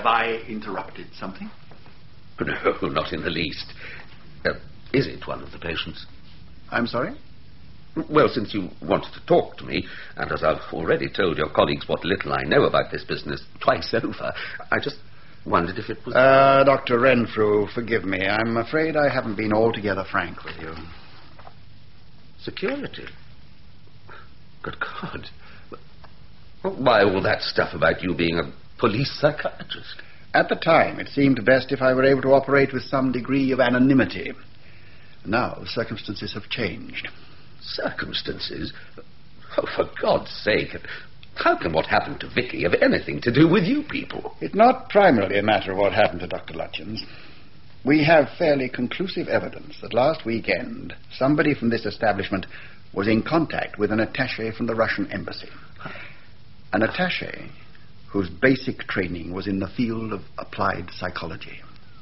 Have I interrupted something? No, not in the least. Uh, is it one of the patients? I'm sorry? Well, since you wanted to talk to me, and as I've already told your colleagues what little I know about this business twice over, I just wondered if it was... Uh, Doctor Renfrew, forgive me. I'm afraid I haven't been altogether frank with you. Security? Good God. Why all that stuff about you being a police psychiatrist? At the time, it seemed best if I were able to operate with some degree of anonymity. Now, the circumstances have changed. Circumstances? Oh, for God's sake. How can what happened to Vicky have anything to do with you people? It's not primarily a matter of what happened to Doctor Lutchins. We have fairly conclusive evidence that last weekend somebody from this establishment was in contact with an attaché from the Russian embassy. An attaché whose basic training was in the field of applied psychology.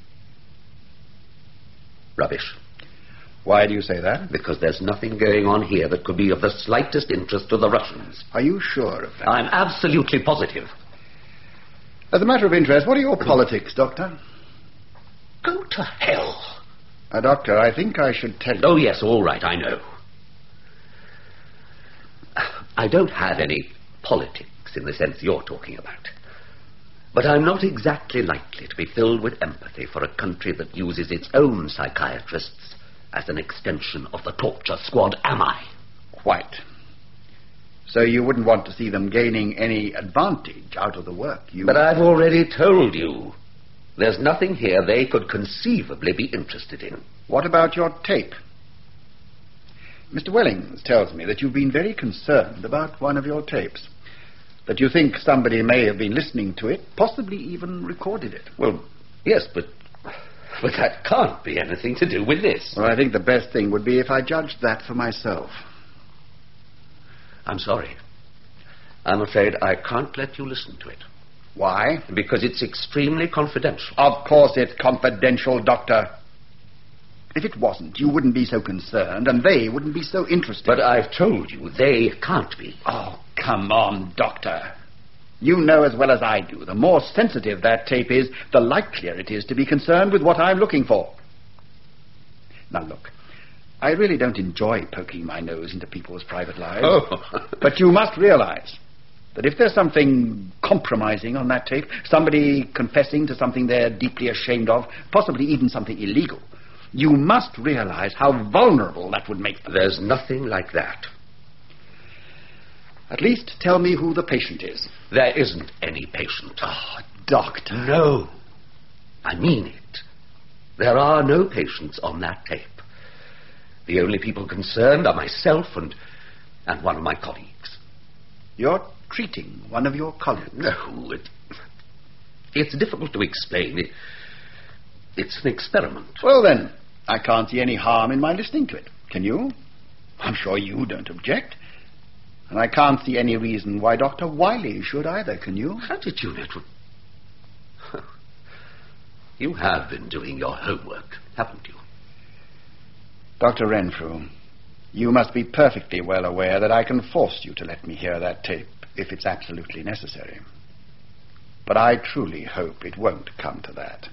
Rubbish. Why do you say that? Because there's nothing going on here that could be of the slightest interest to the Russians. Are you sure of that? I'm absolutely positive. As a matter of interest, what are your politics, Doctor? Go to hell. Uh, Doctor, I think I should tell you... Oh, yes, all right, I know. I don't have any politics in the sense you're talking about. But I'm not exactly likely to be filled with empathy for a country that uses its own psychiatrists as an extension of the torture squad, am I? Quite. So you wouldn't want to see them gaining any advantage out of the work you... But I've already told you. There's nothing here they could conceivably be interested in. What about your tape? Mister Wellings tells me that you've been very concerned about one of your tapes. That you think somebody may have been listening to it, possibly even recorded it. Well, yes, but... But that can't be anything to do with this. Well, I think the best thing would be if I judged that for myself. I'm sorry. I'm afraid I can't let you listen to it. Why? Because it's extremely confidential. Of course it's confidential, Doctor. If it wasn't, you wouldn't be so concerned, and they wouldn't be so interested. But I've told you, they can't be. Oh, come on, Doctor. You know as well as I do, the more sensitive that tape is, the likelier it is to be concerned with what I'm looking for. Now, look, I really don't enjoy poking my nose into people's private lives. Oh. But you must realize that if there's something compromising on that tape, somebody confessing to something they're deeply ashamed of, possibly even something illegal, you must realize how vulnerable that would make them. There's nothing like that. At least tell me who the patient is. There isn't any patient. Oh, Doctor. No. I mean it. There are no patients on that tape. The only people concerned are myself and, and one of my colleagues. You're treating one of your colleagues? No, it, it's difficult to explain. It, it's an experiment. Well, then, I can't see any harm in my listening to it. Can you? I'm sure you don't object. And I can't see any reason why Doctor Wiley should either, can you? How did you know? You have been doing your homework, haven't you? Doctor Renfrew, you must be perfectly well aware that I can force you to let me hear that tape if it's absolutely necessary. But I truly hope it won't come to that.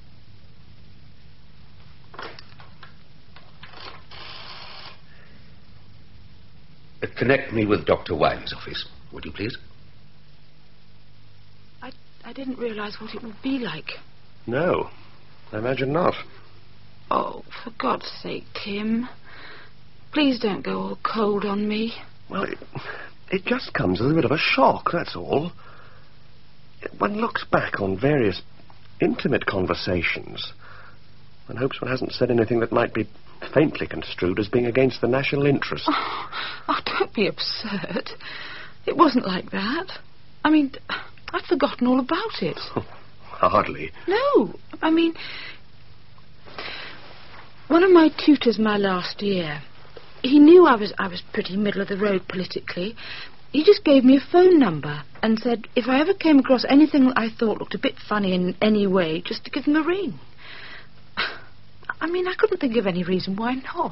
Uh, connect me with Doctor Wiley's office, would you please? I, I didn't realize what it would be like. No, I imagine not. Oh, for God's sake, Tim. Please don't go all cold on me. Well, it, it just comes as a bit of a shock, that's all. One looks back on various intimate conversations and hopes one hasn't said anything that might be faintly construed as being against the national interest. Oh, oh, don't be absurd. It wasn't like that. I mean, I'd forgotten all about it. Hardly. No, I mean, one of my tutors my last year, he knew I was I was pretty middle of the road politically. He just gave me a phone number and said if I ever came across anything that I thought looked a bit funny in any way, just to give him a ring. I mean, I couldn't think of any reason why not.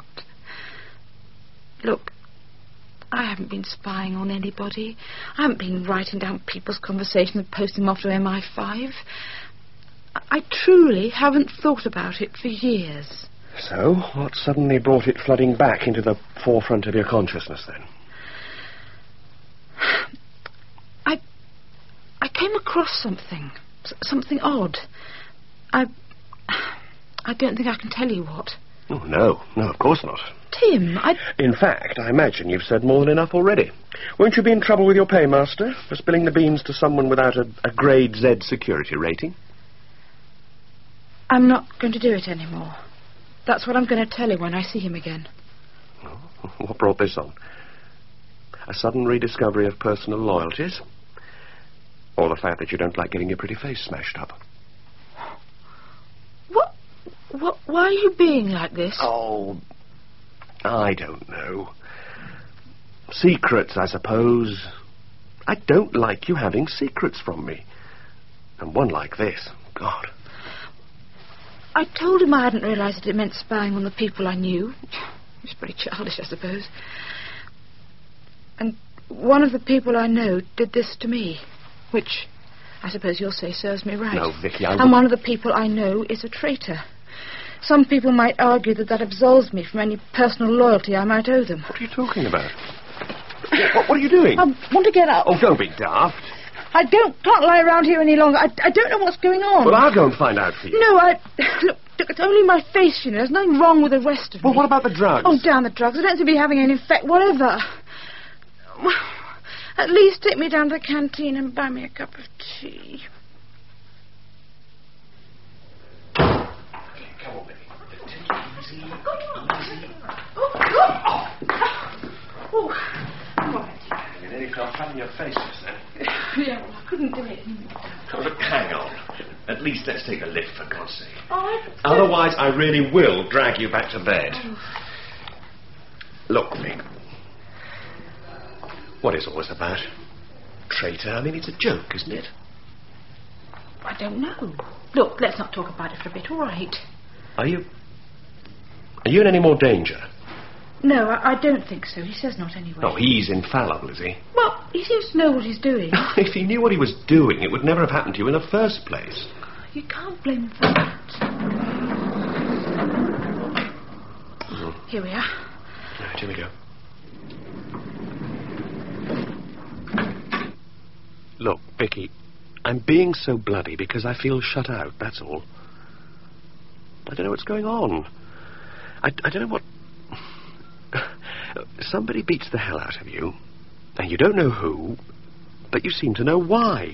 Look, I haven't been spying on anybody. I haven't been writing down people's conversations and posting them off to M I five. I truly haven't thought about it for years. So, what suddenly brought it flooding back into the forefront of your consciousness, then? I... I came across something. S- something odd. I... I don't think I can tell you what. Oh, no. No, of course not. Tim, I... In fact, I imagine you've said more than enough already. Won't you be in trouble with your paymaster for spilling the beans to someone without a, a grade Z security rating? I'm not going to do it anymore. That's what I'm going to tell him when I see him again. Oh, what brought this on? A sudden rediscovery of personal loyalties? Or the fact that you don't like getting your pretty face smashed up? What? What? Why are you being like this? Oh, I don't know. Secrets, I suppose. I don't like you having secrets from me. And one like this, God. I told him I hadn't realised that it meant spying on the people I knew. It was pretty childish, I suppose. And one of the people I know did this to me, which I suppose you'll say serves me right. No, Vicky, I... And one of the people I know is a traitor. Some people might argue that that absolves me from any personal loyalty I might owe them. What are you talking about? what, what are you doing? I want to get up. Oh, don't be daft. I don't can't lie around here any longer. I, I don't know what's going on. Well, I'll go and find out for you. No, I... Look, look, it's only my face, you know. There's nothing wrong with the rest of well, me. Well, what about the drugs? Oh, damn the drugs. I don't seem to be having any effect whatever. Well, at least take me down to the canteen and buy me a cup of tea. Oh, all right. You nearly fell flat on your face just then. Yeah, well, I couldn't do it anymore. Oh, look, hang on. At least let's take a lift, for God's sake. Oh, I... Otherwise, I really will drag you back to bed. Oh. Look, Vic. What is all this about? Traitor? I mean, it's a joke, isn't it? I don't know. Look, let's not talk about it for a bit, all right? Are you... Are you in any more danger? No, I, I don't think so. He says not anyway. Oh, he's infallible, is he? Well, he seems to know what he's doing. If he knew what he was doing, it would never have happened to you in the first place. You can't blame him for that. Mm. Here we are. Right, here we go. Look, Vicky, I'm being so bloody because I feel shut out, that's all. I don't know what's going on. I, I don't know what... Somebody beats the hell out of you, and you don't know who, but you seem to know why.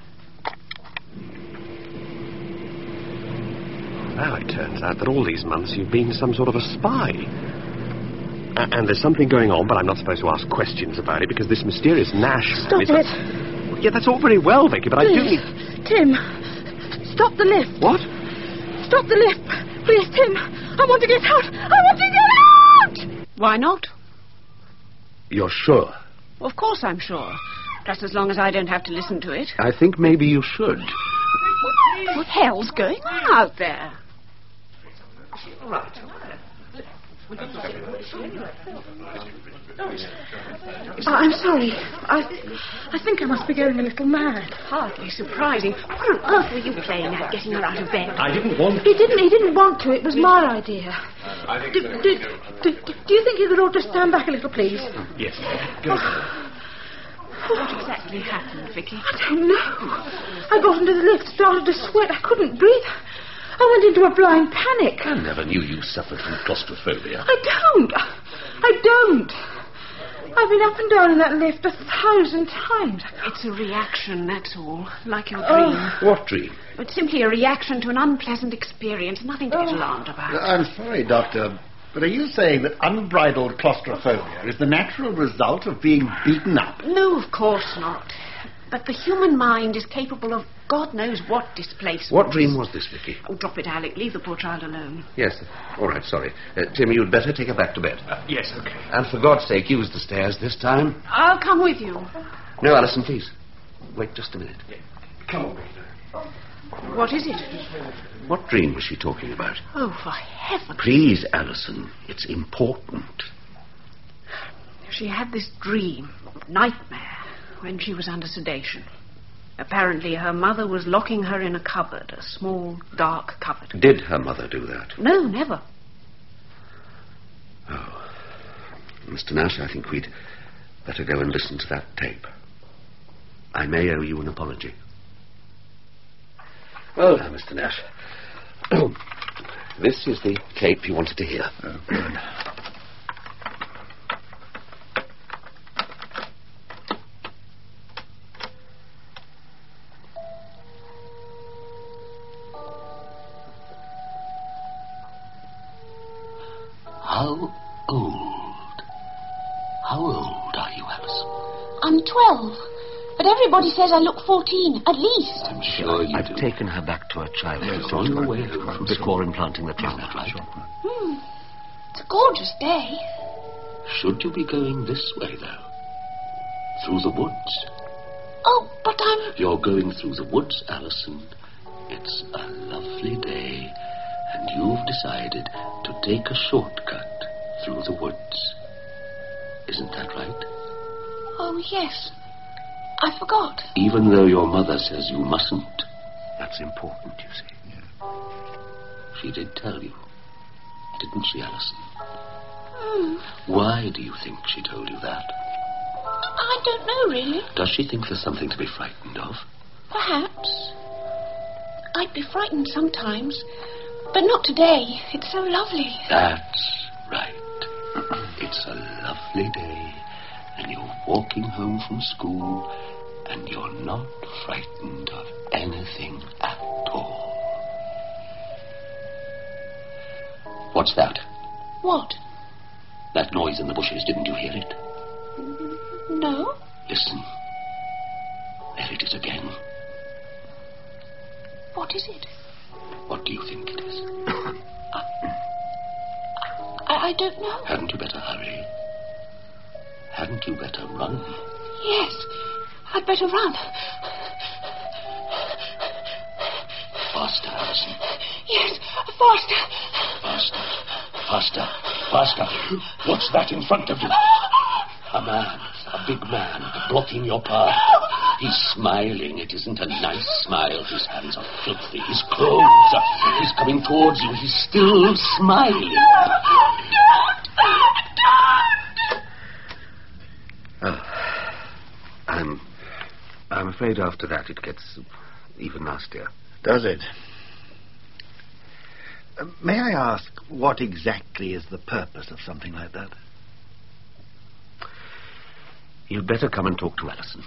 Now it turns out that all these months you've been some sort of a spy. A- and there's something going on, but I'm not supposed to ask questions about it because this mysterious Nash... Stop is it! A... Yeah, that's all very well, Vicky, but Please, I do need... Tim, stop the lift. What? Stop the lift. Please, Tim, I want to get out. I want to get out! Why not? You're sure? Of course I'm sure. Just as long as I don't have to listen to it. I think maybe you should. What the hell's going on out there? All right. Oh, I'm sorry. I, I think I must be going a little mad. Hardly surprising. What on earth were you playing at, getting her out of bed? I didn't want... He didn't. He didn't want to. It was my idea. I think do, so. do, do, do, do you think you could all just stand back a little, please? Yes. Go What exactly happened, Vicky? I don't know. I got into the lift, started to sweat. I couldn't breathe. I went into a blind panic. I never knew you suffered from claustrophobia. I don't. I don't. I've been up and down in that lift a thousand times. It's a reaction, that's all. Like your dream. Oh. What dream? It's simply a reaction to an unpleasant experience. Nothing to get Oh. alarmed about. I'm sorry, Doctor, but are you saying that unbridled claustrophobia is the natural result of being beaten up? No, of course not. But the human mind is capable of God knows what displacement. What dream was this, Vicky? Oh, drop it, Alec. Leave the poor child alone. Yes, all right, sorry. Uh, Tim, you'd better take her back to bed. Uh, yes, okay. And for God's sake, use the stairs this time. I'll come with you. No, Alison, please. Wait just a minute. Come on, Victor. What is it? What dream was she talking about? Oh, for heaven. Please, Alison, it's important. She had this dream, nightmare, when she was under sedation. Apparently her mother was locking her in a cupboard, a small, dark cupboard. Did her mother do that? No, never. Oh. Mister Nash, I think we'd better go and listen to that tape. I may owe you an apology. Well, now, Mister Nash. Oh, this is the tape you wanted to hear. Oh, good. How old? How old are you, Alison? I'm twelve. But everybody says I look fourteen, at least. I'm sure you I've do. taken her back to her childhood Yes, on your right. way Yes, home right. before implanting the trauma, right? Hmm. It's a gorgeous day. Should you be going this way, though? Through the woods? Oh, but I'm... You're going through the woods, Alison. It's a lovely day, and you've decided to take a shortcut through the woods. Isn't that right? Oh, yes. I forgot. Even though your mother says you mustn't. That's important, you see. Yeah. She did tell you, didn't she, Alison? Hmm. Why do you think she told you that? I don't know, really. Does she think there's something to be frightened of? Perhaps. I'd be frightened sometimes, but not today. It's so lovely. That's right. It's a lovely day, and you're walking home from school, and you're not frightened of anything at all. What's that? What? That noise in the bushes, didn't you hear it? No. Listen. There it is again. What is it? What do you think it is? I, I don't know. Hadn't you better hurry? Hadn't you better run? Yes, I'd better run. Faster, Alison. Yes, faster. Faster. Faster. Faster. What's that in front of you? A man. A big man blocking your path. He's smiling. It isn't a nice smile. His hands are filthy. His clothes are... He's coming towards you. He's still smiling. Don't! Don't! Oh, I'm... I'm afraid after that it gets even nastier. Does it? Uh, may I ask what exactly is the purpose of something like that? You'd better come and talk to Alison.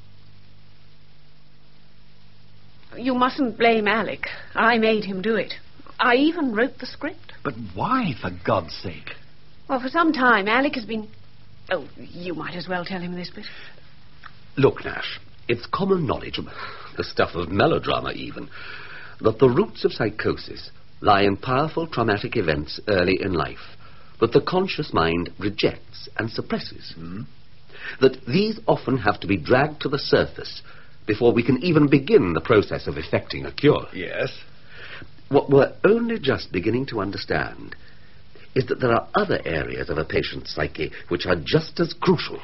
You mustn't blame Alec. I made him do it. I even wrote the script. But why, for God's sake? Well, for some time, Alec has been... Oh, you might as well tell him this bit. Look, Nash, it's common knowledge, the stuff of melodrama even, that the roots of psychosis lie in powerful traumatic events early in life that the conscious mind rejects and suppresses. Mm. That these often have to be dragged to the surface before we can even begin the process of effecting a cure. Yes. What we're only just beginning to understand is that there are other areas of a patient's psyche which are just as crucial.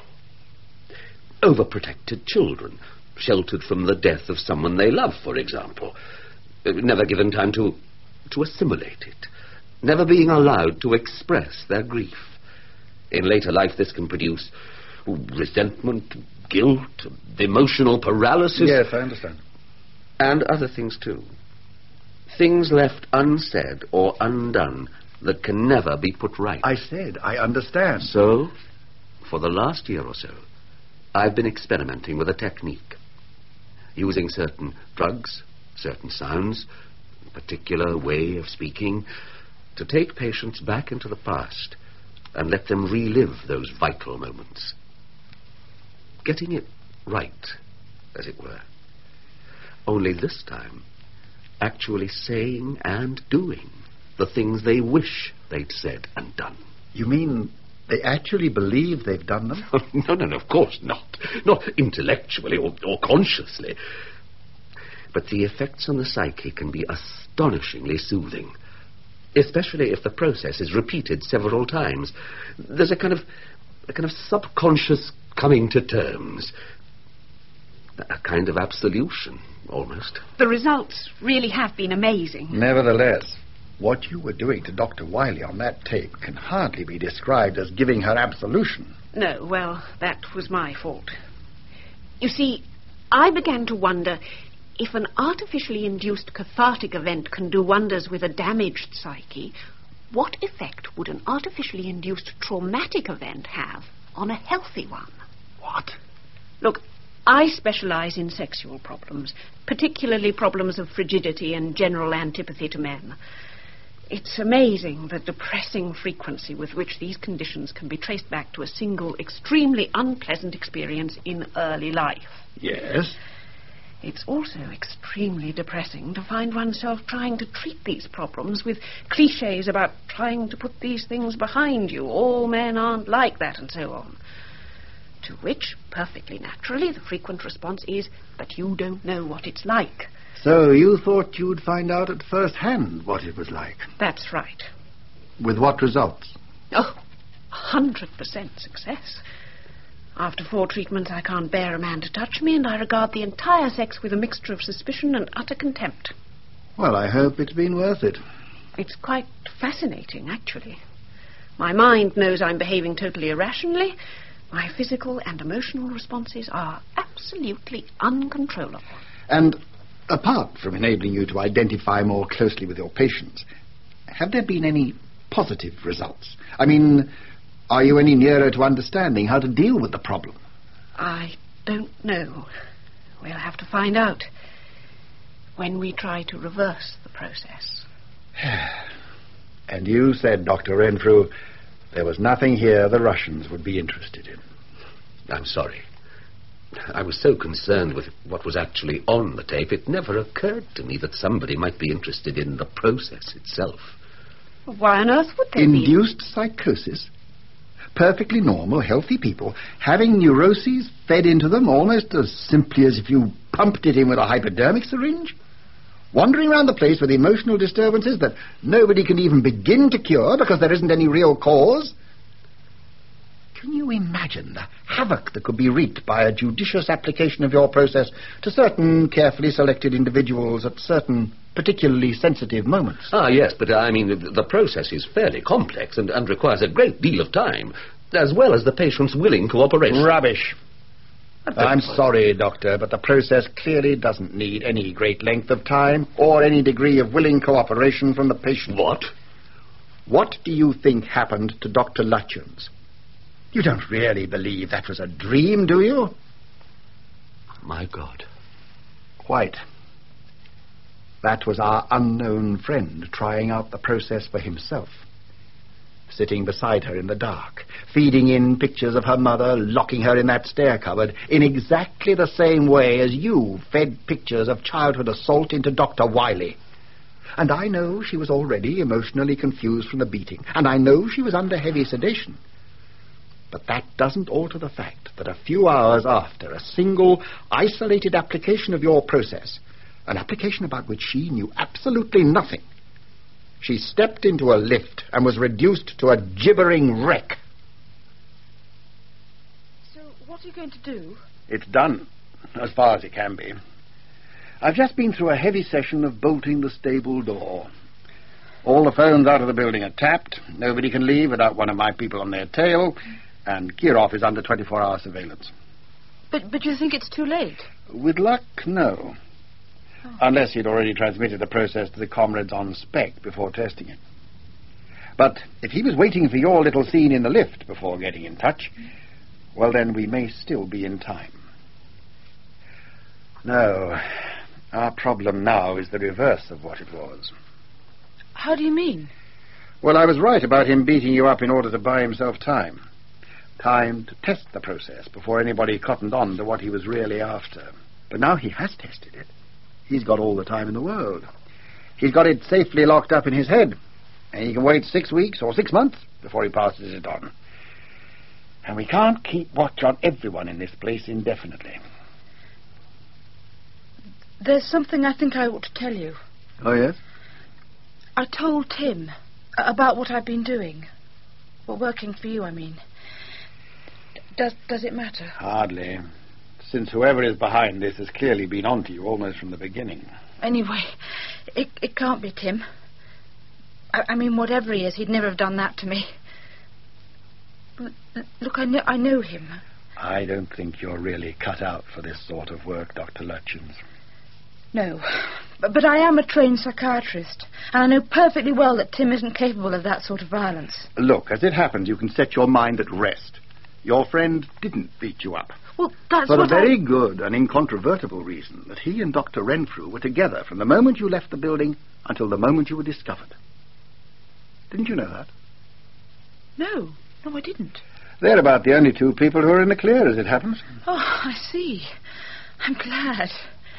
Overprotected children, sheltered from the death of someone they love, for example, never given time to, to assimilate it, never being allowed to express their grief. In later life, this can produce resentment, guilt, emotional paralysis. Yes, I understand. And other things, too. Things left unsaid or undone that can never be put right. I said, I understand. So, for the last year or so, I've been experimenting with a technique. Using certain drugs, certain sounds, a particular way of speaking, to take patients back into the past and let them relive those vital moments. Getting it right, as it were. Only this time, actually saying and doing the things they wish they'd said and done. You mean they actually believe they've done them? no, no, no, of course not. Not intellectually or, or consciously. But the effects on the psyche can be astonishingly soothing, especially if the process is repeated several times. There's a kind of a kind of subconscious coming to terms. A kind of absolution, almost. The results really have been amazing. Nevertheless, what you were doing to Doctor Wiley on that tape can hardly be described as giving her absolution. No, well, that was my fault. You see, I began to wonder if an artificially induced cathartic event can do wonders with a damaged psyche, what effect would an artificially induced traumatic event have on a healthy one? What? Look, I specialize in sexual problems, particularly problems of frigidity and general antipathy to men. It's amazing the depressing frequency with which these conditions can be traced back to a single, extremely unpleasant experience in early life. Yes? It's also extremely depressing to find oneself trying to treat these problems with cliches about trying to put these things behind you. All men aren't like that, and so on. To which, perfectly naturally, the frequent response is, but you don't know what it's like. So you thought you'd find out at first hand what it was like? That's right. With what results? Oh, one hundred percent success. After four treatments, I can't bear a man to touch me, and I regard the entire sex with a mixture of suspicion and utter contempt. Well, I hope it's been worth it. It's quite fascinating, actually. My mind knows I'm behaving totally irrationally. My physical and emotional responses are absolutely uncontrollable. And apart from enabling you to identify more closely with your patients, have there been any positive results? I mean, are you any nearer to understanding how to deal with the problem? I don't know. We'll have to find out when we try to reverse the process. And you said, Doctor Renfrew, there was nothing here the Russians would be interested in. I'm sorry. I was so concerned with what was actually on the tape, it never occurred to me that somebody might be interested in the process itself. Why on earth would they Induced be? Induced psychosis? Perfectly normal, healthy people having neuroses fed into them almost as simply as if you pumped it in with a hypodermic syringe? Wandering around the place with emotional disturbances that nobody can even begin to cure because there isn't any real cause? Can you imagine the havoc that could be wreaked by a judicious application of your process to certain carefully selected individuals at certain particularly sensitive moments? Ah, yes, but I mean, the, the process is fairly complex and, and requires a great deal of time, as well as the patient's willing cooperation. Rubbish. I'm sorry, Doctor, but the process clearly doesn't need any great length of time or any degree of willing cooperation from the patient. What? What do you think happened to Doctor Lutchens? You don't really believe that was a dream, do you? My God. Quite. That was our unknown friend trying out the process for himself. Sitting beside her in the dark, feeding in pictures of her mother, locking her in that stair cupboard in exactly the same way as you fed pictures of childhood assault into Doctor Wiley. And I know she was already emotionally confused from the beating, and I know she was under heavy sedation. But that doesn't alter the fact that a few hours after a single, isolated application of your process, an application about which she knew absolutely nothing, she stepped into a lift and was reduced to a gibbering wreck. So, what are you going to do? It's done, as far as it can be. I've just been through a heavy session of bolting the stable door. All the phones out of the building are tapped. Nobody can leave without one of my people on their tail. And Kirov is under twenty-four hour surveillance. But but you think it's too late? With luck, no. Oh. Unless he'd already transmitted the process to the comrades on spec before testing it. But if he was waiting for your little scene in the lift before getting in touch, well, then we may still be in time. No, our problem now is the reverse of what it was. How do you mean? Well, I was right about him beating you up in order to buy himself time. Time to test the process before anybody cottoned on to what he was really after. But now he has tested it. He's got all the time in the world. He's got it safely locked up in his head. And he can wait six weeks or six months before he passes it on. And we can't keep watch on everyone in this place indefinitely. There's something I think I ought to tell you. Oh, yes? I told Tim about what I've been doing. Well, working for you, I mean. Does does it matter? Hardly. since whoever is behind this has clearly been onto you almost from the beginning. Anyway, it, it can't be Tim. I, I mean, whatever he is, he'd never have done that to me. L- look, I know, I know him. I don't think you're really cut out for this sort of work, Doctor Lutchins. No, but, but I am a trained psychiatrist, and I know perfectly well that Tim isn't capable of that sort of violence. Look, as it happens, you can set your mind at rest. Your friend didn't beat you up. Well, that's For what a very I... good and incontrovertible reason that he and Doctor Renfrew were together from the moment you left the building until the moment you were discovered. Didn't you know that? No, no, I didn't. They're about the only two people who are in the clear, as it happens. Oh, I see. I'm glad.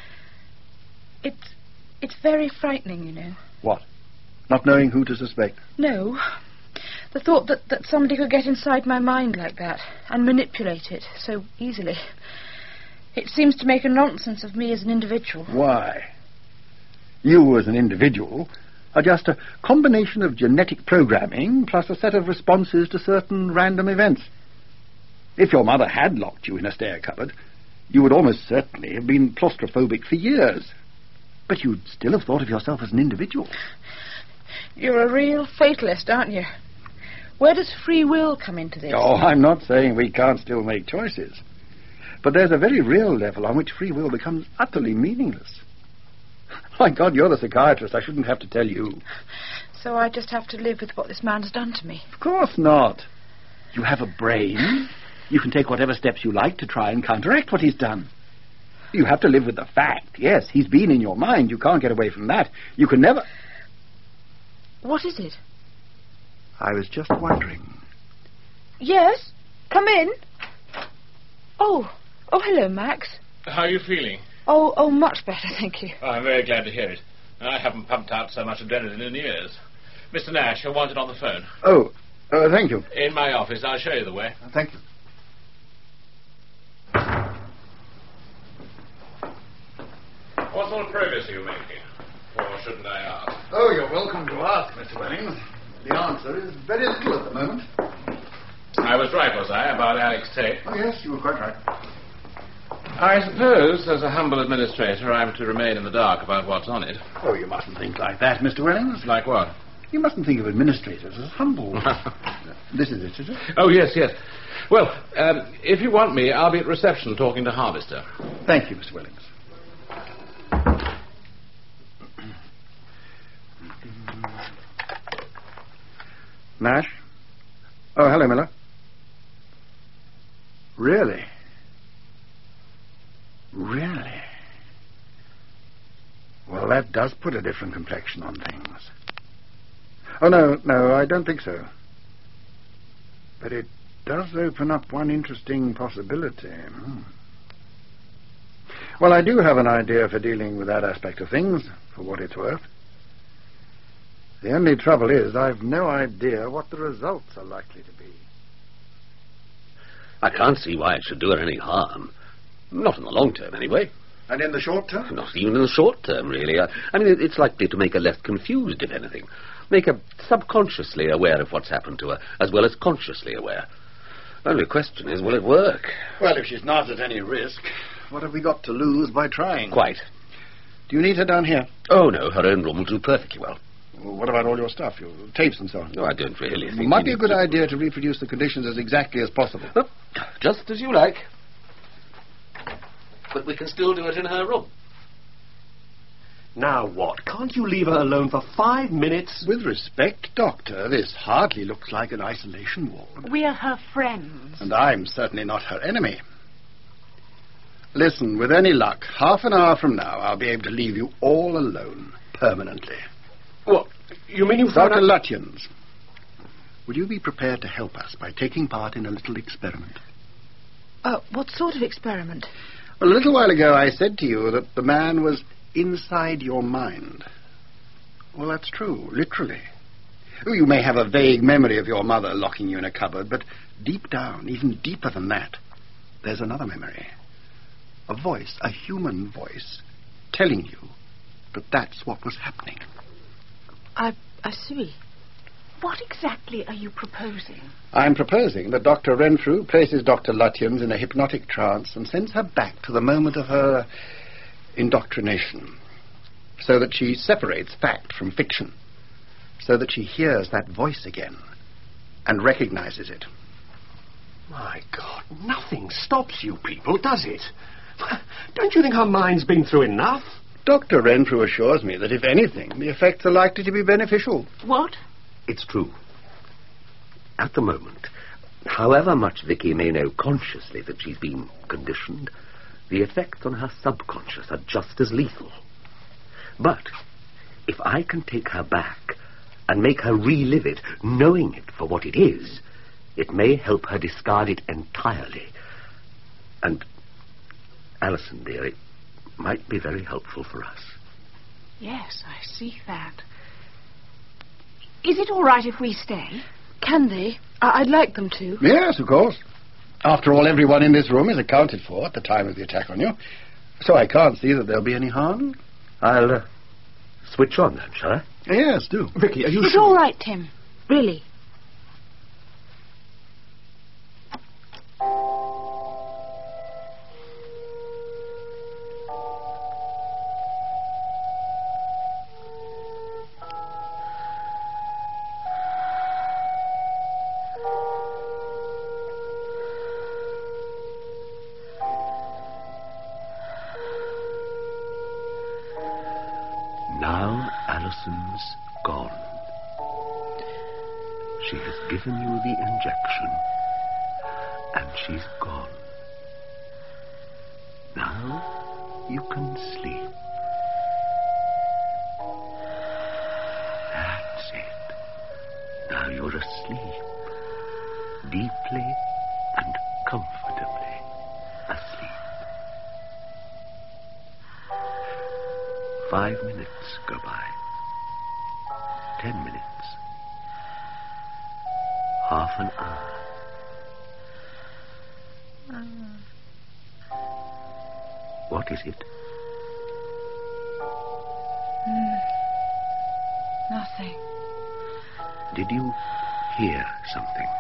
It's, it's very frightening, you know. What? Not knowing who to suspect? No. The thought that, that somebody could get inside my mind like that and manipulate it so easily. It seems to make a nonsense of me as an individual. Why? You as an individual are just a combination of genetic programming plus a set of responses to certain random events. If your mother had locked you in a stair cupboard, you would almost certainly have been claustrophobic for years. But you'd still have thought of yourself as an individual. You're a real fatalist, aren't you? Where does free will come into this? Oh, I'm not saying we can't still make choices. But there's a very real level on which free will becomes utterly meaningless. My God, you're the psychiatrist. I shouldn't have to tell you. So I just have to live with what this man has done to me? Of course not. You have a brain. You can take whatever steps you like to try and counteract what he's done. You have to live with the fact. Yes, he's been in your mind. You can't get away from that. You can never... What is it? I was just wondering. Yes? Come in. Oh, oh, hello, Max. How are you feeling? Oh, oh, much better, thank you. Oh, I'm very glad to hear it. I haven't pumped out so much adrenaline in years. Mister Nash, I wanted on the phone. Oh, uh, thank you. In my office. I'll show you the way. Thank you. What sort of progress are you making? Or shouldn't I ask? Oh, you're welcome to ask, Mister Wellings. The answer is very little at the moment. I was right, was I, about Alex Tate? Oh, yes, you were quite right. I suppose, as a humble administrator, I'm to remain in the dark about what's on it. Oh, you mustn't think like that, Mister Wellings. Like what? You mustn't think of administrators as humble. This is it, is it? Oh, yes, yes. Well, um, if you want me, I'll be at reception talking to Harvester. Thank you, Mister Wellings. Nash? Oh, hello, Miller. Really? Really? Well, that does put a different complexion on things. Oh, no, no, I don't think so. But it does open up one interesting possibility. Hmm. Well, I do have an idea for dealing with that aspect of things, for what it's worth. The only trouble is I've no idea what the results are likely to be. I can't see why it should do her any harm. Not in the long term, anyway. And in the short term? Not even in the short term, really. I, I mean, it's likely to make her less confused, if anything. Make her subconsciously aware of what's happened to her, as well as consciously aware. The only question is, will it work? Well, if she's not at any risk, what have we got to lose by trying? Quite. Do you need her down here? Oh, no, her own room will do perfectly well. Well, what about all your stuff, your tapes and so on? No, I don't really think... It might be a good to... idea to reproduce the conditions as exactly as possible. Oh, just as you like. But we can still do it in her room. Now what? Can't you leave her alone for five minutes? With respect, Doctor, this hardly looks like an isolation ward. We're her friends. And I'm certainly not her enemy. Listen, with any luck, half an hour from now, I'll be able to leave you all alone, permanently. What? You mean you've Doctor found out... Lutchins, would you be prepared to help us by taking part in a little experiment? Uh, what sort of experiment? Well, a little while ago I said to you that the man was inside your mind. Well, that's true, literally. Oh, you may have a vague memory of your mother locking you in a cupboard, but deep down, even deeper than that, there's another memory. A voice, a human voice, telling you that that's what was happening. I, I see. What exactly are you proposing? I'm proposing that Doctor Renfrew places Doctor Lutyens in a hypnotic trance and sends her back to the moment of her indoctrination, so that she separates fact from fiction, so that she hears that voice again and recognizes it. My God, nothing stops you people, does it? Don't you think her mind's been through enough? Doctor Renfrew assures me that, if anything, the effects are likely to be beneficial. What? It's true. At the moment, however much Vicky may know consciously that she's been conditioned, the effects on her subconscious are just as lethal. But if I can take her back and make her relive it, knowing it for what it is, it may help her discard it entirely. And, Alison, dear, it might be very helpful for us. Yes, I see that. Is it all right if we stay? Can they? I- I'd like them to. Yes, of course. After all, everyone in this room is accounted for at the time of the attack on you, so I can't see that there'll be any harm. I'll uh, switch on then, shall I? Yes, do. Vicky, are you It's sure? all right, Tim. Really. Now Alison's gone. She has given you the injection, and she's gone. Now you can sleep. That's it. Now you're asleep, deeply and comfortably asleep. Five minutes go by. Ten minutes. Half an hour. What is it? Mm, nothing. Did you hear something?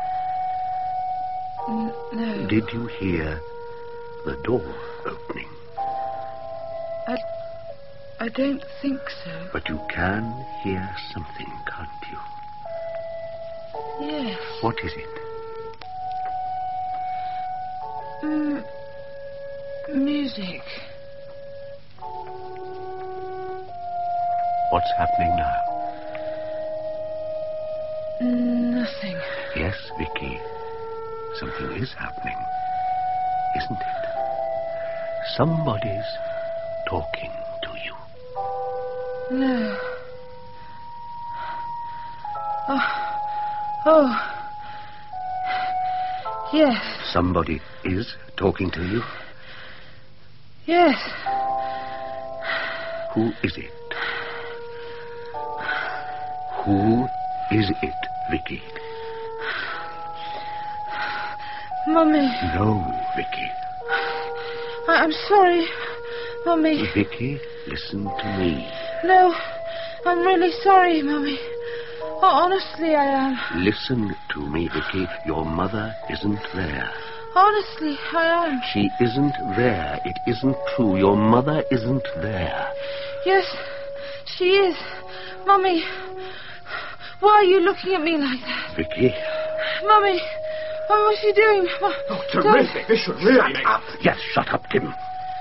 N- no. Did you hear the door opening? I... I don't think so. But you can hear something, can't you? Yes. What is it? Mm, music. What's happening now? Nothing. Yes, Vicky. Something is happening, isn't it? Somebody's talking to you. No. Oh. Oh. Yes. Somebody is talking to you? Yes. Who is it? Who is it, Vicky? Mummy. No, Vicky. I- I'm sorry, Mummy. Vicky, listen to me. No, I'm really sorry, Mummy. Oh, honestly, I am. Listen to me, Vicky. Your mother isn't there. Honestly, I am. She isn't there. It isn't true. Your mother isn't there. Yes, she is. Mummy, why are you looking at me like that? Vicky. Mummy, Mummy, what's she doing? Oh, terrific. This should really make... Up. Yes, shut up, Tim.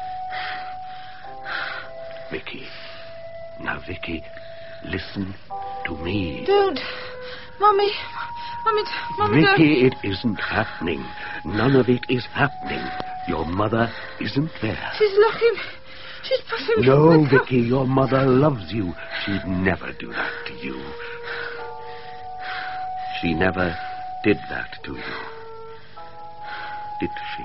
Vicky. Now, Vicky, listen to me. Don't. Mummy, Mummy, Mummy, Vicky, don't. it isn't happening. None of it is happening. Your mother isn't there. She's looking. She's pushing me. No, Vicky, your mother loves you. She'd never do that to you. She never did that to you. Did she?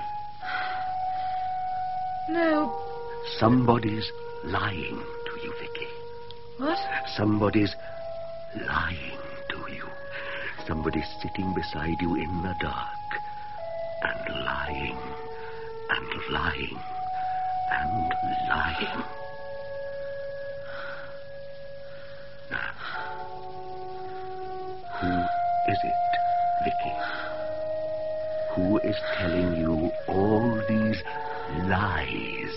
No. Somebody's lying to you, Vicky. What? Somebody's lying to you. Somebody's sitting beside you in the dark and lying and lying and lying. Now, who is it, Vicky? Who is telling you all these lies?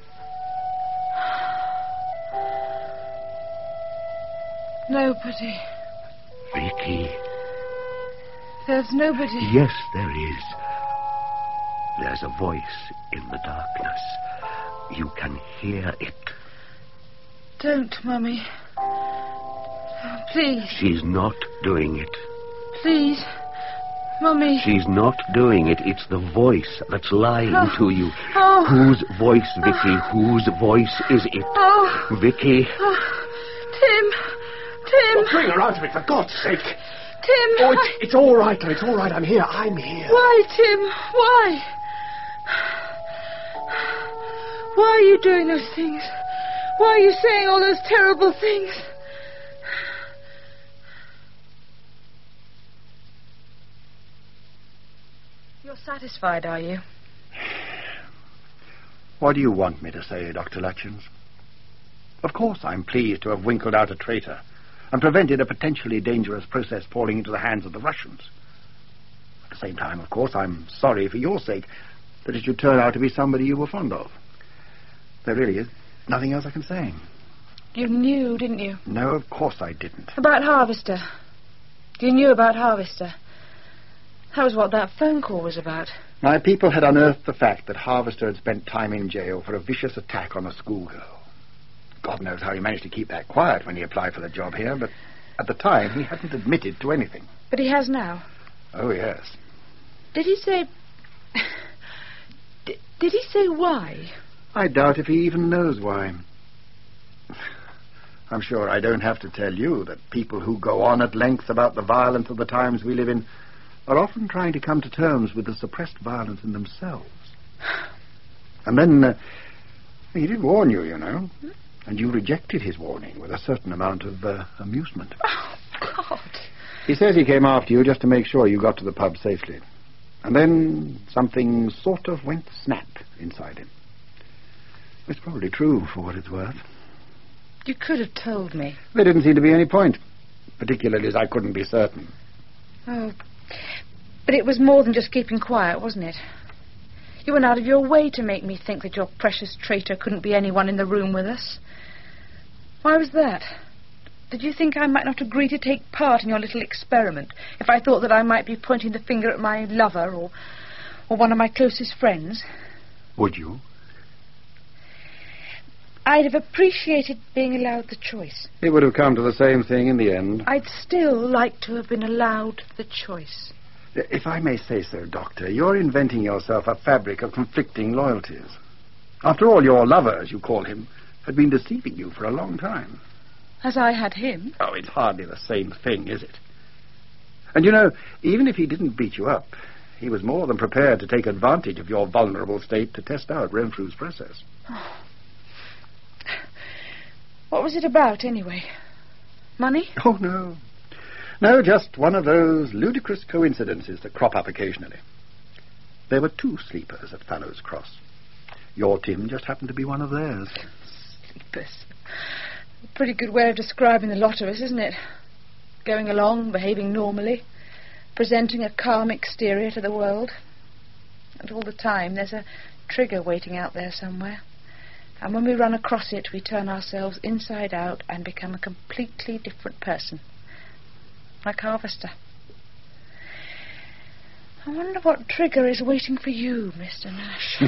Nobody. Vicky. There's nobody. Yes, there is. There's a voice in the darkness. You can hear it. Don't, Mummy. Please. She's not doing it. Please. Mummy. She's not doing it. It's the voice that's lying Oh. to you. Oh. Whose voice, Vicky? Whose voice is it? Oh. Vicky. Oh. Tim. Tim. Well, bring her out of it, for God's sake. Tim. Oh, it's, it's all right, though. It's all right. I'm here. I'm here. Why, Tim? Why? Why are you doing those things? Why are you saying all those terrible things? You're satisfied, are you? What do you want me to say, Doctor Lutchins? Of course I'm pleased to have winkled out a traitor and prevented a potentially dangerous process falling into the hands of the Russians. At the same time, of course, I'm sorry for your sake that it should turn out to be somebody you were fond of. There really is nothing else I can say. You knew, didn't you? No, of course I didn't. About Harvester. You knew about Harvester. That was what that phone call was about. My people had unearthed the fact that Harvester had spent time in jail for a vicious attack on a schoolgirl. God knows how he managed to keep that quiet when he applied for the job here, but at the time he hadn't admitted to anything. But he has now. Oh, yes. Did he say... D- did he say why? I doubt if he even knows why. I'm sure I don't have to tell you that people who go on at length about the violence of the times we live in are often trying to come to terms with the suppressed violence in themselves. And then uh, he did warn you, you know, and you rejected his warning with a certain amount of uh, amusement. Oh, God. He says he came after you just to make sure you got to the pub safely. And then something sort of went snap inside him. It's probably true, for what it's worth. You could have told me. There didn't seem to be any point, particularly as I couldn't be certain. Oh, but it was more than just keeping quiet, wasn't it? You went out of your way to make me think that your precious traitor couldn't be anyone in the room with us. Why was that? Did you think I might not agree to take part in your little experiment if I thought that I might be pointing the finger at my lover or, or one of my closest friends? Would you? I'd have appreciated being allowed the choice. It would have come to the same thing in the end. I'd still like to have been allowed the choice. If I may say so, Doctor, you're inventing yourself a fabric of conflicting loyalties. After all, your lover, as you call him, had been deceiving you for a long time. As I had him. Oh, it's hardly the same thing, is it? And you know, even if he didn't beat you up, he was more than prepared to take advantage of your vulnerable state to test out Renfrew's process. Oh. What was it about, anyway? Money? Oh, no. No, just one of those ludicrous coincidences that crop up occasionally. There were two sleepers at Fallows Cross. Your Tim just happened to be one of theirs. Sleepers. A pretty good way of describing the lot of us, isn't it? Going along, behaving normally, presenting a calm exterior to the world. And all the time there's a trigger waiting out there somewhere. And when we run across it, we turn ourselves inside out and become a completely different person. Like Harvester. I wonder what trigger is waiting for you, Mister Nash.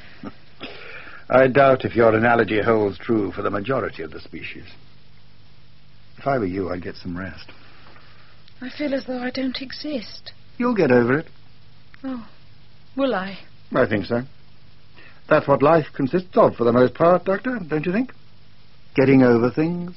I doubt if your analogy holds true for the majority of the species. If I were you, I'd get some rest. I feel as though I don't exist. You'll get over it. Oh, will I? I think so. That's what life consists of for the most part, Doctor, don't you think? Getting over things.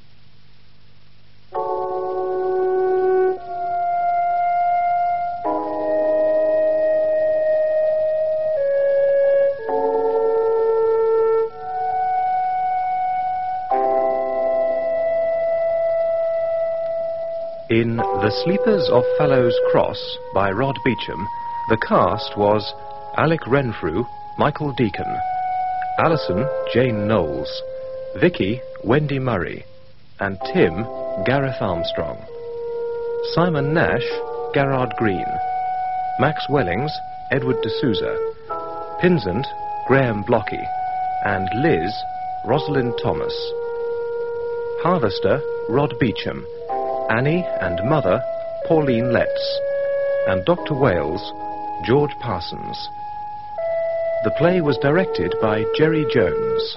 In The Sleepers of Fallows Cross by Rod Beecham, the cast was Alec Renfrew, Michael Deacon, Alison, Jane Knowles, Vicky, Wendy Murray, and Tim, Gareth Armstrong. Simon Nash, Garrard Green. Max Wellings, Edward D'Souza. Pinsent, Graham Blocky. And Liz, Rosalind Thomas. Harvester, Rod Beecham. Annie and Mother, Pauline Letts. And Doctor Wales, George Parsons. The play was directed by Jerry Jones.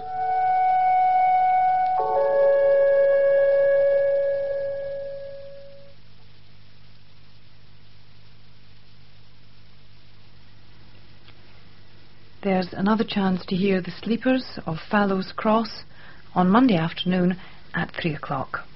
There's another chance to hear The Sleepers of Fallows Cross on Monday afternoon at three o'clock.